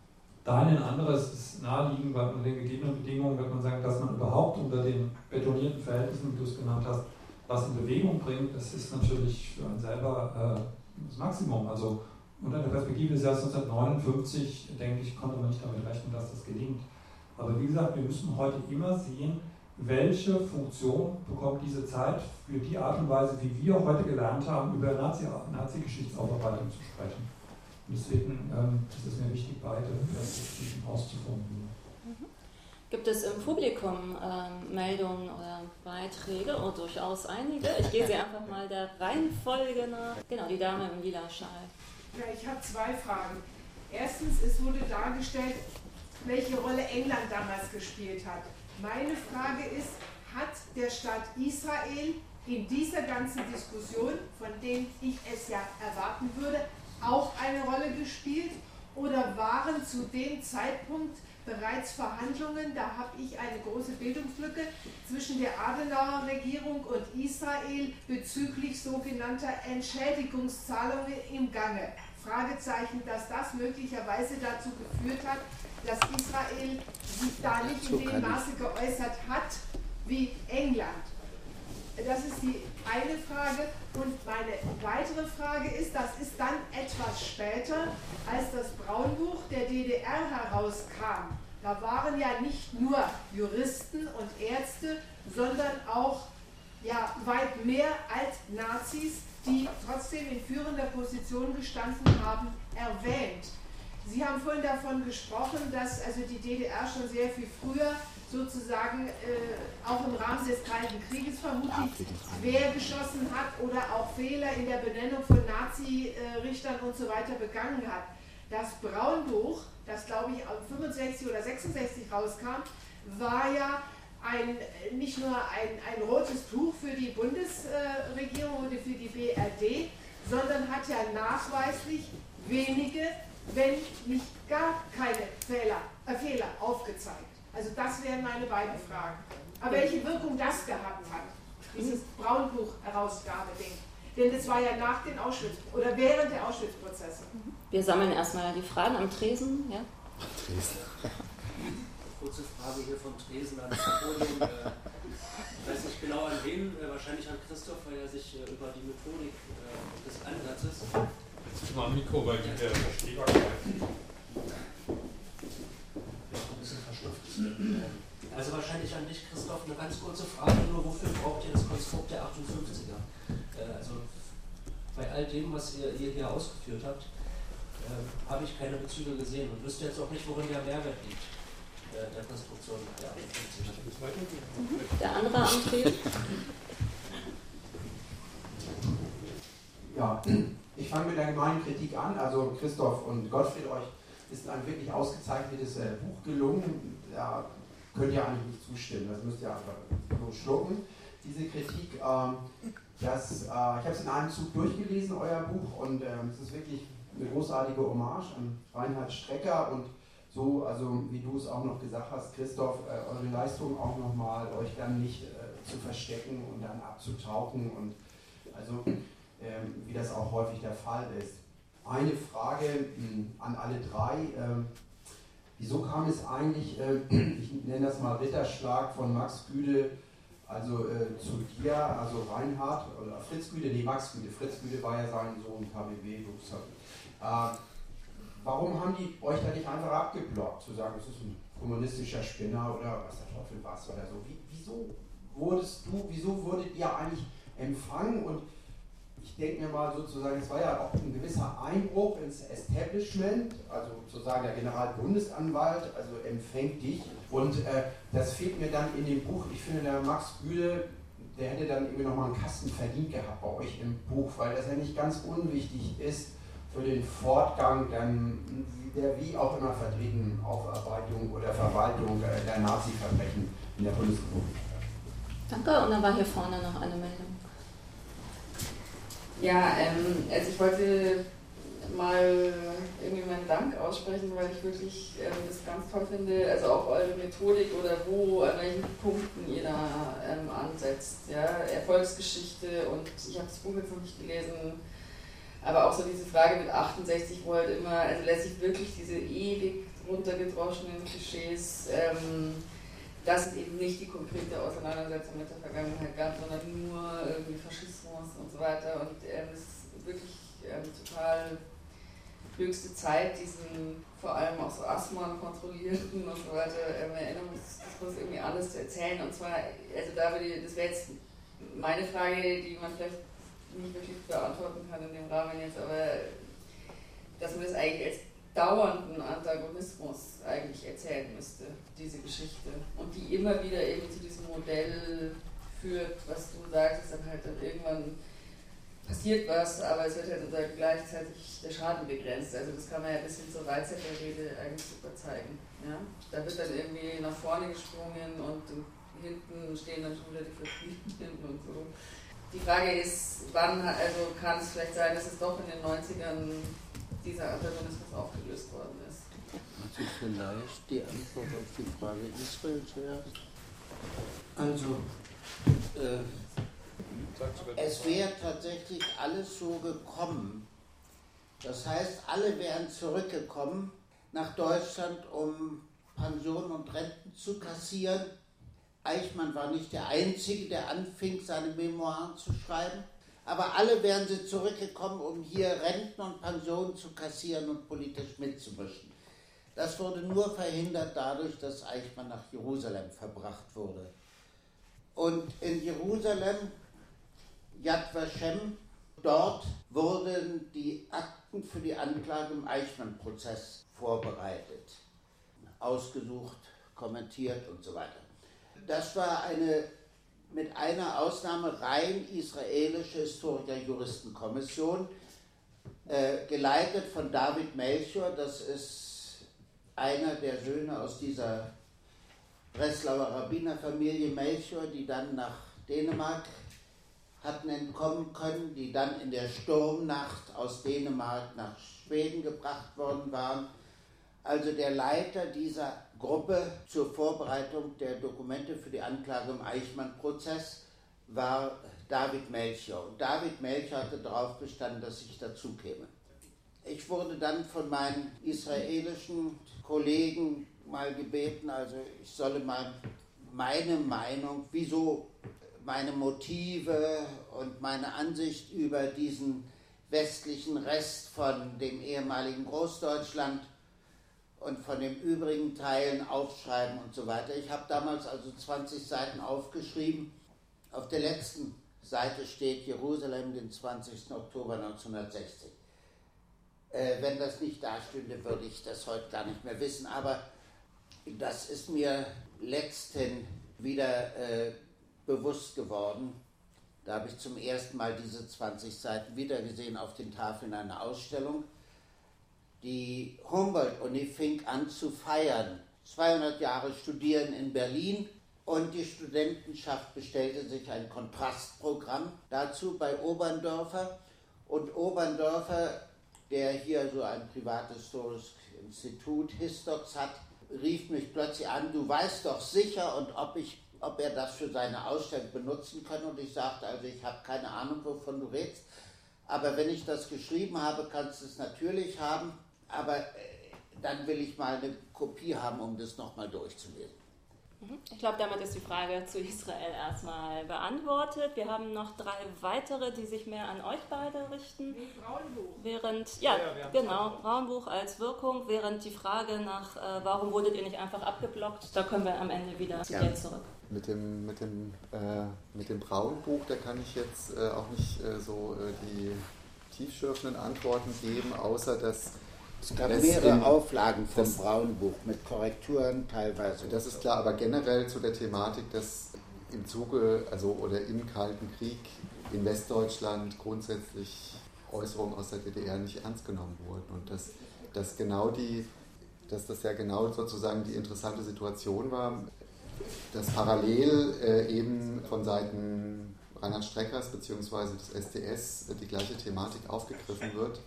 deine anderes ist naheliegend, weil unter den gegebenen Bedingungen wird man sagen, dass man überhaupt unter den betonierten Verhältnissen, wie du es genannt hast, was in Bewegung bringt, das ist natürlich für einen selber äh, das Maximum. Also unter der Perspektive des Jahres neunzehnhundertneunundfünfzig, denke ich, konnte man nicht damit rechnen, dass das gelingt. Aber wie gesagt, wir müssen heute immer sehen, welche Funktion bekommt diese Zeit für die Art und Weise, wie wir heute gelernt haben, über Nazi, Nazi-Geschichtsaufarbeitung zu sprechen. Und deswegen ähm, ist es mir wichtig, beide Perspektiven auszuformulieren. Gibt es im Publikum ähm, Meldungen oder Beiträge? Oh, durchaus einige. Ich gehe sie einfach mal der Reihenfolge nach. Genau, die Dame im lila Schal. Ja, ich habe zwei Fragen. Erstens, es wurde dargestellt, welche Rolle England damals gespielt hat. Meine Frage ist, hat der Staat Israel in dieser ganzen Diskussion, von dem ich es ja erwarten würde, auch eine Rolle gespielt? Oder waren zu dem Zeitpunkt bereits Verhandlungen, da habe ich eine große Bildungslücke, zwischen der Adenauer-Regierung und Israel bezüglich sogenannter Entschädigungszahlungen im Gange? Fragezeichen, dass das möglicherweise dazu geführt hat, dass Israel sich da nicht in dem Maße geäußert hat wie England. Das ist die eine Frage. Und meine weitere Frage ist, das ist dann etwas später, als das Braunbuch der D D R herauskam. Da waren ja nicht nur Juristen und Ärzte, sondern auch ja, weit mehr als Nazis, die trotzdem in führender Position gestanden haben, erwähnt. Sie haben vorhin davon gesprochen, dass also die D D R schon sehr viel früher sozusagen äh, auch im Rahmen des Kalten Krieges vermutlich quer geschossen hat oder auch Fehler in der Benennung von Nazi-Richtern und so weiter begangen hat. Das Braunbuch, das glaube ich fünfundsechzig oder sechsundsechzig rauskam, war ja ein, nicht nur ein, ein rotes Tuch für die Bundesregierung oder für die B R D, sondern hat ja nachweislich wenige, wenn nicht gar keine Fehler, äh, Fehler aufgezeigt. Also das wären meine beiden Fragen. Aber welche Wirkung das gehabt hat, dieses Braunbuch-Herausgabe-Ding. Denn das war ja nach den Auschwitz- oder während der Auschwitz-Prozesse. Wir sammeln erstmal die Fragen am Tresen. Ja? Am Tresen. Kurze Frage hier vom Tresen an das Podium. Äh, ich weiß nicht genau an wen, äh, wahrscheinlich an Christoph, weil er sich äh, über die Methodik äh, des Ansatzes. Jetzt ist mal ein Mikro, weil die der Verstehbarkeit. Ja, ein bisschen verstopft ist. Also wahrscheinlich an dich, Christoph, eine ganz kurze Frage nur, wofür braucht ihr das Konstrukt der achtundfünfziger? Äh, also bei all dem, was ihr, ihr hier ausgeführt habt, äh, habe ich keine Bezüge gesehen und wüsste jetzt auch nicht, worin der Mehrwert liegt. Der Konstruktion der achtundfünfziger. Der andere Antrieb? Ja, ich fange mit der gemeinen Kritik an. Also Christoph und Gottfried, euch ist ein wirklich ausgezeichnetes äh, Buch gelungen. Da könnt ihr eigentlich nicht zustimmen. Das müsst ihr einfach so schlucken. Diese Kritik, ähm, das, äh, ich habe es in einem Zug durchgelesen, euer Buch, und ähm, es ist wirklich eine großartige Hommage an Reinhard Strecker und so, also wie du es auch noch gesagt hast, Christoph, äh, eure Leistung auch nochmal, euch dann nicht äh, zu verstecken und dann abzutauchen, und also ähm, wie das auch häufig der Fall ist. Eine Frage mh, an alle drei, äh, wieso kam es eigentlich, äh, ich nenne das mal Ritterschlag von Max Güde, also äh, zu dir, also Reinhard, oder Fritz Güde, nee, Max Güde, Fritz Güde war ja sein Sohn, K B B, äh, warum haben die euch da nicht einfach abgeblockt, zu sagen, es ist ein kommunistischer Spinner oder was der Teufel was oder so? Wie, wieso wurdest du, wieso wurdet ihr eigentlich empfangen? Und ich denke mir mal sozusagen, es war ja auch ein gewisser Einbruch ins Establishment, also sozusagen der Generalbundesanwalt, also empfängt dich, und äh, das fehlt mir dann in dem Buch. Ich finde, der Max Güde, der hätte dann irgendwie nochmal einen Kasten verdient gehabt bei euch im Buch, weil das ja nicht ganz unwichtig ist für den Fortgang dann der wie auch immer vertretenen Aufarbeitung oder Verwaltung der Nazi-Verbrechen in der Bundesrepublik. Danke, und dann war hier vorne noch eine Meldung. Ja, ähm, also ich wollte mal irgendwie meinen Dank aussprechen, weil ich wirklich ähm, das ganz toll finde, also auch eure Methodik oder wo, an welchen Punkten ihr da ähm, ansetzt. Ja? Erfolgsgeschichte, und ich habe das Buch jetzt noch nicht gelesen, aber auch so diese Frage mit achtundsechzig, wo halt immer, also letztlich wirklich diese ewig runtergedroschenen Klischees, ähm, dass es eben nicht die konkrete Auseinandersetzung mit der Vergangenheit gab, sondern nur irgendwie Faschismus und so weiter. Und ähm, es ist wirklich ähm, total höchste Zeit, diesen vor allem auch so Assmann kontrollierten und so weiter ähm, Erinnerungsdiskurs irgendwie alles zu erzählen. Und zwar, also da würde ich, das wäre jetzt meine Frage, die man vielleicht nicht wirklich beantworten kann in dem Rahmen jetzt, aber dass man das eigentlich als dauernden Antagonismus eigentlich erzählen müsste, diese Geschichte. Und die immer wieder eben zu diesem Modell führt, was du sagst, ist dann halt dann irgendwann passiert was, aber es wird halt dann gleichzeitig der Schaden begrenzt. Also das kann man ja ein bisschen zur Weizsäcker-Rede eigentlich super zeigen. Ja? Da wird dann irgendwie nach vorne gesprungen und hinten stehen dann schon wieder die Vertriebenen und so. Die Frage ist, wann, also kann es vielleicht sein, dass es doch in den neunzigern dieser Antagonismus aufgelöst worden ist? Also vielleicht die Antwort auf die Frage Israel zuerst. Also, äh, es wäre tatsächlich alles so gekommen. Das heißt, alle wären zurückgekommen nach Deutschland, um Pensionen und Renten zu kassieren. Eichmann war nicht der Einzige, der anfing, seine Memoiren zu schreiben. Aber alle wären sie zurückgekommen, um hier Renten und Pensionen zu kassieren und politisch mitzumischen. Das wurde nur verhindert dadurch, dass Eichmann nach Jerusalem verbracht wurde. Und in Jerusalem, Yad Vashem, dort wurden die Akten für die Anklage im Eichmann-Prozess vorbereitet, ausgesucht, kommentiert und so weiter. Das war eine mit einer Ausnahme rein israelische Historiker-Juristenkommission, äh, geleitet von David Melchior. Das ist einer der Söhne aus dieser Breslauer Rabbinerfamilie Melchior, die dann nach Dänemark hatten entkommen können, die dann in der Sturmnacht aus Dänemark nach Schweden gebracht worden waren. Also der Leiter dieser Gruppe zur Vorbereitung der Dokumente für die Anklage im Eichmann-Prozess war David Melchior. Und David Melchior hatte darauf bestanden, dass ich dazu käme. Ich wurde dann von meinen israelischen Kollegen mal gebeten, also ich solle mal meine Meinung, wieso meine Motive und meine Ansicht über diesen westlichen Rest von dem ehemaligen Großdeutschland und von den übrigen Teilen aufschreiben und so weiter. Ich habe damals also zwanzig Seiten aufgeschrieben. Auf der letzten Seite steht Jerusalem, den zwanzigsten Oktober neunzehnhundertsechzig. Äh, wenn das nicht dastünde, würde ich das heute gar nicht mehr wissen. Aber das ist mir letzthin wieder äh, bewusst geworden. Da habe ich zum ersten Mal diese zwanzig Seiten wiedergesehen auf den Tafeln einer Ausstellung. Die Humboldt-Uni fing an zu feiern. zweihundert Jahre Studieren in Berlin. Und die Studentenschaft bestellte sich ein Kontrastprogramm dazu bei Oberndorfer. Und Oberndorfer, der hier so ein privathistorisches Institut, Histox, hat, rief mich plötzlich an, du weißt doch sicher, und ob, ich, ob er das für seine Ausstellung benutzen kann. Und ich sagte, also ich habe keine Ahnung, wovon du redest. Aber wenn ich das geschrieben habe, kannst du es natürlich haben. Aber äh, dann will ich mal eine Kopie haben, um das nochmal durchzulesen. Ich glaube, damit ist die Frage zu Israel erstmal beantwortet. Wir haben noch drei weitere, die sich mehr an euch beide richten. Wie Braunbuch. Während, ja, Ja, ja, genau, Braunbuch als Wirkung, während die Frage nach, äh, warum wurdet ihr nicht einfach abgeblockt, da kommen wir am Ende wieder zu Ja. dir zurück. Mit dem, mit dem, äh, mit dem Braunbuch, da kann ich jetzt äh, auch nicht äh, so äh, die tiefschürfenden Antworten geben, außer dass Es gab es mehrere in- Auflagen vom das- Braunbuch mit Korrekturen teilweise. Das ist klar, aber generell zu der Thematik, dass im Zuge, also oder im Kalten Krieg in Westdeutschland grundsätzlich Äußerungen aus der D D R nicht ernst genommen wurden und dass, dass genau die, dass das ja genau sozusagen die interessante Situation war, dass parallel äh, eben von Seiten Reinhard Streckers bzw. des S D S die gleiche Thematik aufgegriffen wird.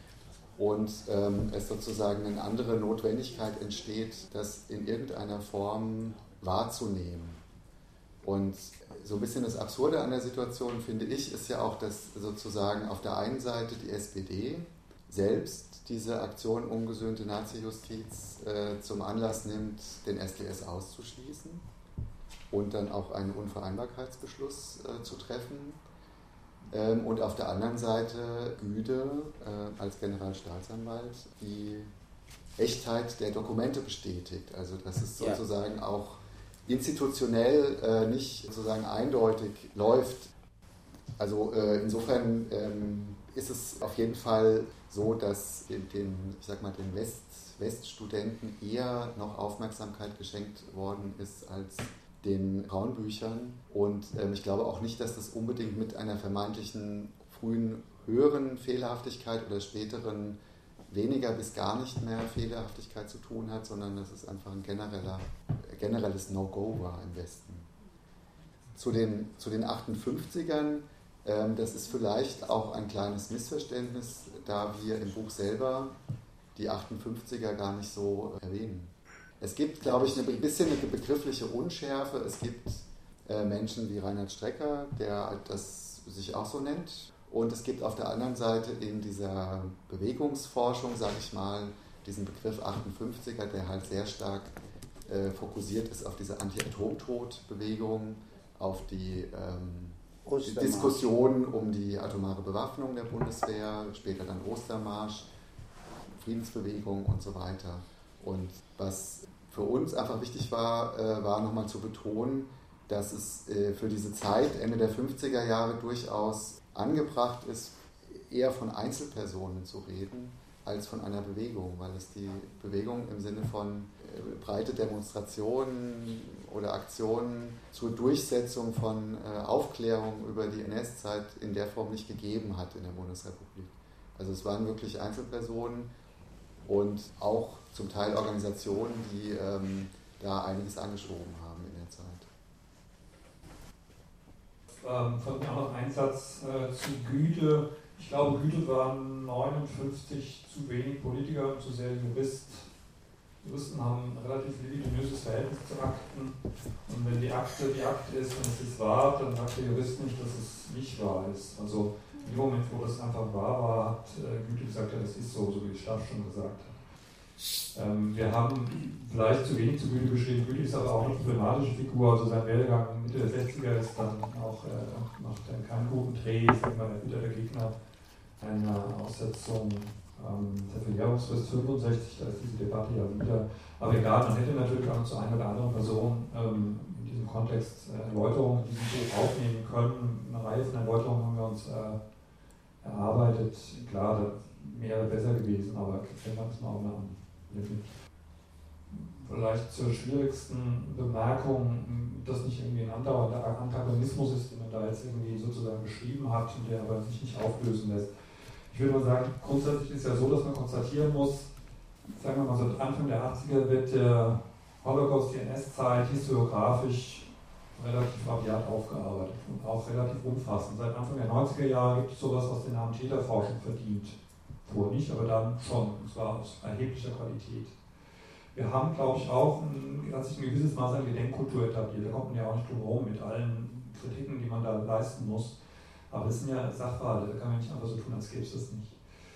Und ähm, es sozusagen eine andere Notwendigkeit entsteht, das in irgendeiner Form wahrzunehmen. Und so ein bisschen das Absurde an der Situation, finde ich, ist ja auch, dass sozusagen auf der einen Seite die S P D selbst diese Aktion ungesöhnte Nazi-Justiz äh, zum Anlass nimmt, den S D S auszuschließen und dann auch einen Unvereinbarkeitsbeschluss äh, zu treffen. Und auf der anderen Seite Güde äh, als Generalstaatsanwalt die Echtheit der Dokumente bestätigt. Also dass es sozusagen ja. auch institutionell äh, nicht sozusagen eindeutig läuft. Also äh, insofern ähm, ist es auf jeden Fall so, dass den, den ich sag mal, den West, Weststudenten eher noch Aufmerksamkeit geschenkt worden ist als den Braunbüchern und ähm, ich glaube auch nicht, dass das unbedingt mit einer vermeintlichen frühen höheren Fehlerhaftigkeit oder späteren weniger bis gar nicht mehr Fehlerhaftigkeit zu tun hat, sondern dass es einfach ein genereller, generelles No-Go war im Westen. Zu den, zu den achtundfünfzigern, ähm, das ist vielleicht auch ein kleines Missverständnis, da wir im Buch selber die achtundfünfziger gar nicht so erwähnen. Es gibt, glaube ich, ein bisschen eine begriffliche Unschärfe. Es gibt äh, Menschen wie Reinhard Strecker, der das sich auch so nennt. Und es gibt auf der anderen Seite in dieser Bewegungsforschung, sage ich mal, diesen Begriff achtundfünfziger, der halt sehr stark äh, fokussiert ist auf diese Anti-Atomtod-Bewegung, auf die, ähm, die Diskussion um die atomare Bewaffnung der Bundeswehr, später dann Ostermarsch, Friedensbewegung und so weiter. Und was für uns einfach wichtig war, äh, war nochmal zu betonen, dass es äh, für diese Zeit, Ende der fünfziger Jahre, durchaus angebracht ist, eher von Einzelpersonen zu reden, als von einer Bewegung, weil es die Bewegung im Sinne von äh, breite Demonstrationen oder Aktionen zur Durchsetzung von äh, Aufklärung über die N S-Zeit in der Form nicht gegeben hat in der Bundesrepublik. Also es waren wirklich Einzelpersonen und auch zum Teil Organisationen, die ähm, da einiges angeschoben haben in der Zeit. ähm, von mir auch noch einen Satz äh, zu Güte. Ich glaube, Güte waren neunundfünfzig zu wenig Politiker und zu sehr Jurist. Juristen haben ein relativ libidinöses Verhältnis zu Akten. Und wenn die Akte die Akte ist und es ist wahr, dann sagt der Jurist nicht, dass es nicht wahr ist. Also im Moment, wo das einfach wahr war, hat äh, Güte gesagt, ja, das ist so, so wie Staff schon gesagt hat. Ähm, wir haben vielleicht zu wenig zu Güte geschrieben. Güte ist aber auch eine problematische Figur. Also sein Werdegang Mitte der sechziger ist dann auch, äh, macht dann keinen guten Dreh, ist irgendwann ein bitterer Gegner einer Aussetzung ähm, der Verjährungsfrist fünfundsechzig, da ist diese Debatte ja wieder. Aber egal, man hätte natürlich auch zu einer oder anderen Person ähm, in diesem Kontext äh, Erläuterungen in diesem Buch aufnehmen können. Eine Reihe von Erläuterungen haben wir uns äh, erarbeitet. Klar, das wäre besser gewesen, aber fangen wir uns mal auch mal an. Vielleicht zur schwierigsten Bemerkung, dass nicht irgendwie ein andauernder Antagonismus ist, den man da jetzt irgendwie sozusagen beschrieben hat und der aber sich nicht auflösen lässt. Ich würde mal sagen, grundsätzlich ist ja so, dass man konstatieren muss, sagen wir mal so Anfang der achtziger wird der Holocaust, die N S-Zeit historiografisch relativ rabiat aufgearbeitet und auch relativ umfassend. Seit Anfang der neunziger Jahre gibt es sowas, was den Namen Täterforschung verdient. Vorher nicht, aber dann schon, und zwar aus erheblicher Qualität. Wir haben, glaube ich, auch ein, hat sich ein gewisses Maß an Gedenkkultur etabliert. Da kommt man ja auch nicht drum herum mit allen Kritiken, die man da leisten muss. Aber es sind ja Sachverhalte, da kann man nicht einfach so tun, als gäbe es das nicht.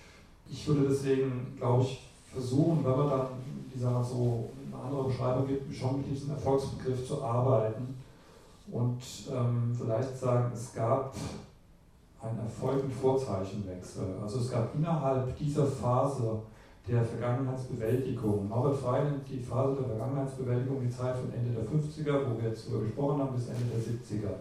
Ich würde deswegen, glaube ich, versuchen, wenn man dann dieser so eine andere Beschreibung gibt, schon mit diesem Erfolgsbegriff zu arbeiten und ähm, vielleicht sagen, es gab einen Erfolg mit Vorzeichenwechsel. Also es gab innerhalb dieser Phase der Vergangenheitsbewältigung, Norbert Frey nennt die Phase der Vergangenheitsbewältigung die Zeit von Ende der fünfziger, wo wir jetzt darüber gesprochen haben, bis Ende der siebziger.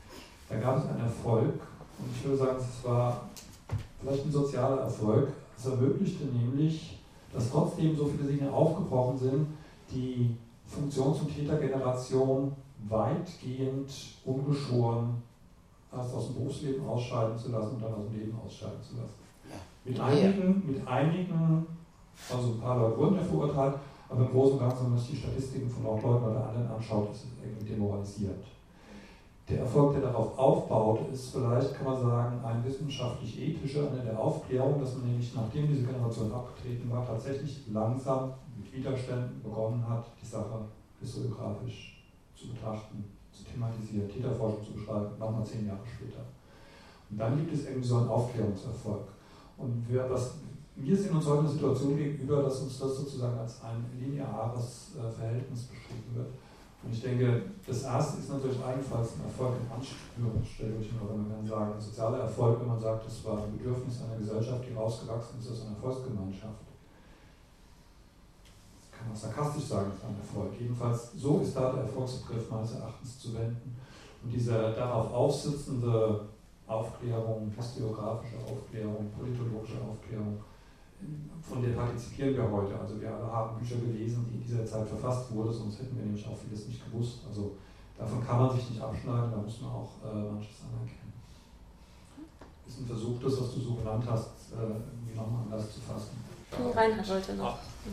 Da gab es einen Erfolg und ich würde sagen, es war vielleicht ein sozialer Erfolg. Es ermöglichte nämlich, dass trotzdem so viele Dinge aufgebrochen sind, die Funktions- und Tätergeneration weitgehend ungeschoren erst aus dem Berufsleben ausscheiden zu lassen und dann aus dem Leben ausscheiden zu lassen. Ja. Mit, einigen, mit einigen, also ein paar Leute wurden ja verurteilt, aber im Großen und Ganzen, wenn man sich die Statistiken von Nordleuten oder anderen anschaut, ist es irgendwie demoralisierend. Der Erfolg, der darauf aufbaut, ist vielleicht, kann man sagen, ein wissenschaftlich-ethischer, einer der Aufklärung, dass man nämlich, nachdem diese Generation abgetreten war, tatsächlich langsam mit Widerständen begonnen hat, die Sache historiografisch zu betrachten, zu thematisieren, Täterforschung zu beschreiben, nochmal zehn Jahre später. Und dann gibt es irgendwie so einen Aufklärungserfolg. Und wir, was, wir sind uns heute eine Situation gegenüber, dass uns das sozusagen als ein lineares äh, Verhältnis beschrieben wird. Und ich denke, das erste ist natürlich ebenfalls ein Erfolg in Anführungsstrichen, oder man kann sagen, ein sozialer Erfolg, wenn man sagt, das war ein Bedürfnis einer Gesellschaft, die rausgewachsen ist aus einer Volksgemeinschaft. Kann man sarkastisch sagen, ist ein Erfolg. Jedenfalls, so ist da der Erfolgsbegriff meines Erachtens zu wenden. Und diese darauf aufsitzende Aufklärung, historiografische Aufklärung, politologische Aufklärung, von der partizipieren wir heute. Also wir alle haben Bücher gelesen, die in dieser Zeit verfasst wurden, sonst hätten wir nämlich auch vieles nicht gewusst. Also davon kann man sich nicht abschneiden, da muss man auch äh, manches anerkennen. Das ist ein Versuch, das, was du so genannt hast, äh, irgendwie nochmal anders zu fassen. Reinhard wollte noch.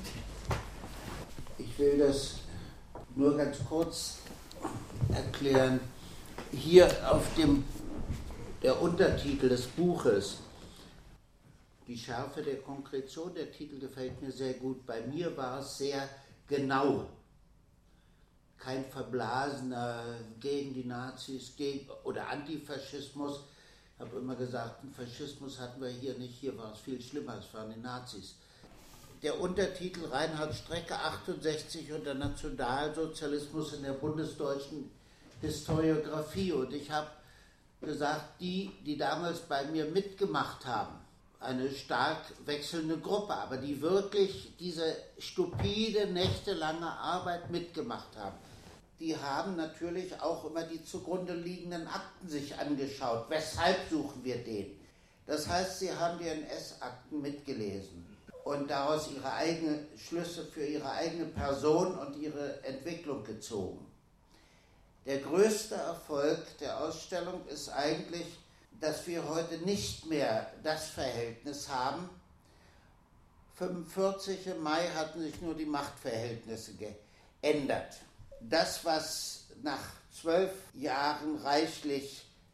Ich will das nur ganz kurz erklären. Hier auf dem der Untertitel des Buches, die Schärfe der Konkretion, der Titel gefällt mir sehr gut. Bei mir war es sehr genau. Kein verblasener gegen die Nazis gegen, oder Antifaschismus. Ich habe immer gesagt, einen Faschismus hatten wir hier nicht, hier war es viel schlimmer, es waren die Nazis. Der Untertitel Reinhard Strecke achtundsechzig und der Nationalsozialismus in der bundesdeutschen Historiographie. Und ich habe gesagt, die, die damals bei mir mitgemacht haben, eine stark wechselnde Gruppe, aber die wirklich diese stupide, nächtelange Arbeit mitgemacht haben, die haben natürlich auch immer die zugrunde liegenden Akten sich angeschaut. Weshalb suchen wir den? Das heißt, sie haben die N S-Akten mitgelesen und daraus ihre eigenen Schlüsse für ihre eigene Person und ihre Entwicklung gezogen. Der größte Erfolg der Ausstellung ist eigentlich, dass wir heute nicht mehr das Verhältnis haben. fünfundvierzig im Mai hatten sich nur die Machtverhältnisse geändert. Das, was nach zwölf Jahren reichlich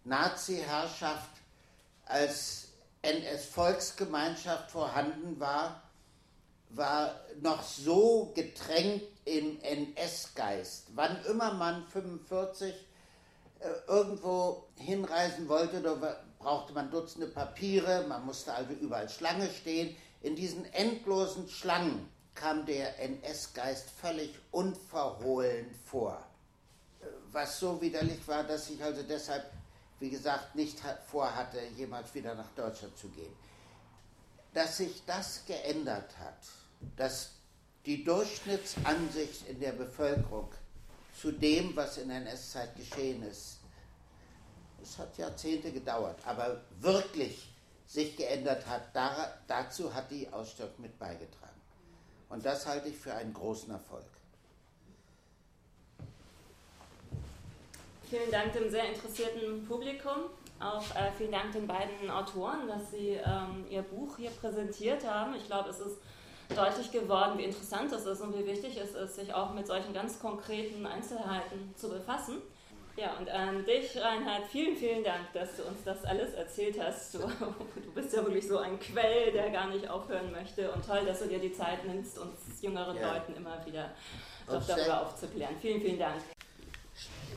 Nazi-Herrschaft als N S-Volksgemeinschaft vorhanden war, war noch so getränkt im N S-Geist. Wann immer man fünfundvierzig äh, irgendwo hinreisen wollte, da brauchte man Dutzende Papiere, man musste also überall Schlange stehen. In diesen endlosen Schlangen kam der N S-Geist völlig unverhohlen vor. Was so widerlich war, dass ich also deshalb, wie gesagt, nicht vorhatte, jemals wieder nach Deutschland zu gehen. Dass sich das geändert hat, dass die Durchschnittsansicht in der Bevölkerung zu dem, was in der N S-Zeit geschehen ist, es hat Jahrzehnte gedauert, aber wirklich sich geändert hat, da, dazu hat die Ausstellung mit beigetragen. Und das halte ich für einen großen Erfolg. Vielen Dank dem sehr interessierten Publikum. Auch äh, vielen Dank den beiden Autoren, dass sie ähm, ihr Buch hier präsentiert haben. Ich glaube, es ist deutlich geworden, wie interessant es ist und wie wichtig es ist, sich auch mit solchen ganz konkreten Einzelheiten zu befassen. Ja, und an dich, Reinhard, vielen, vielen Dank, dass du uns das alles erzählt hast. Du, du bist ja wirklich so ein Quell, der gar nicht aufhören möchte. Und toll, dass du dir die Zeit nimmst, uns jüngeren ja. Leuten immer wieder darüber aufzuklären. Vielen, vielen Dank.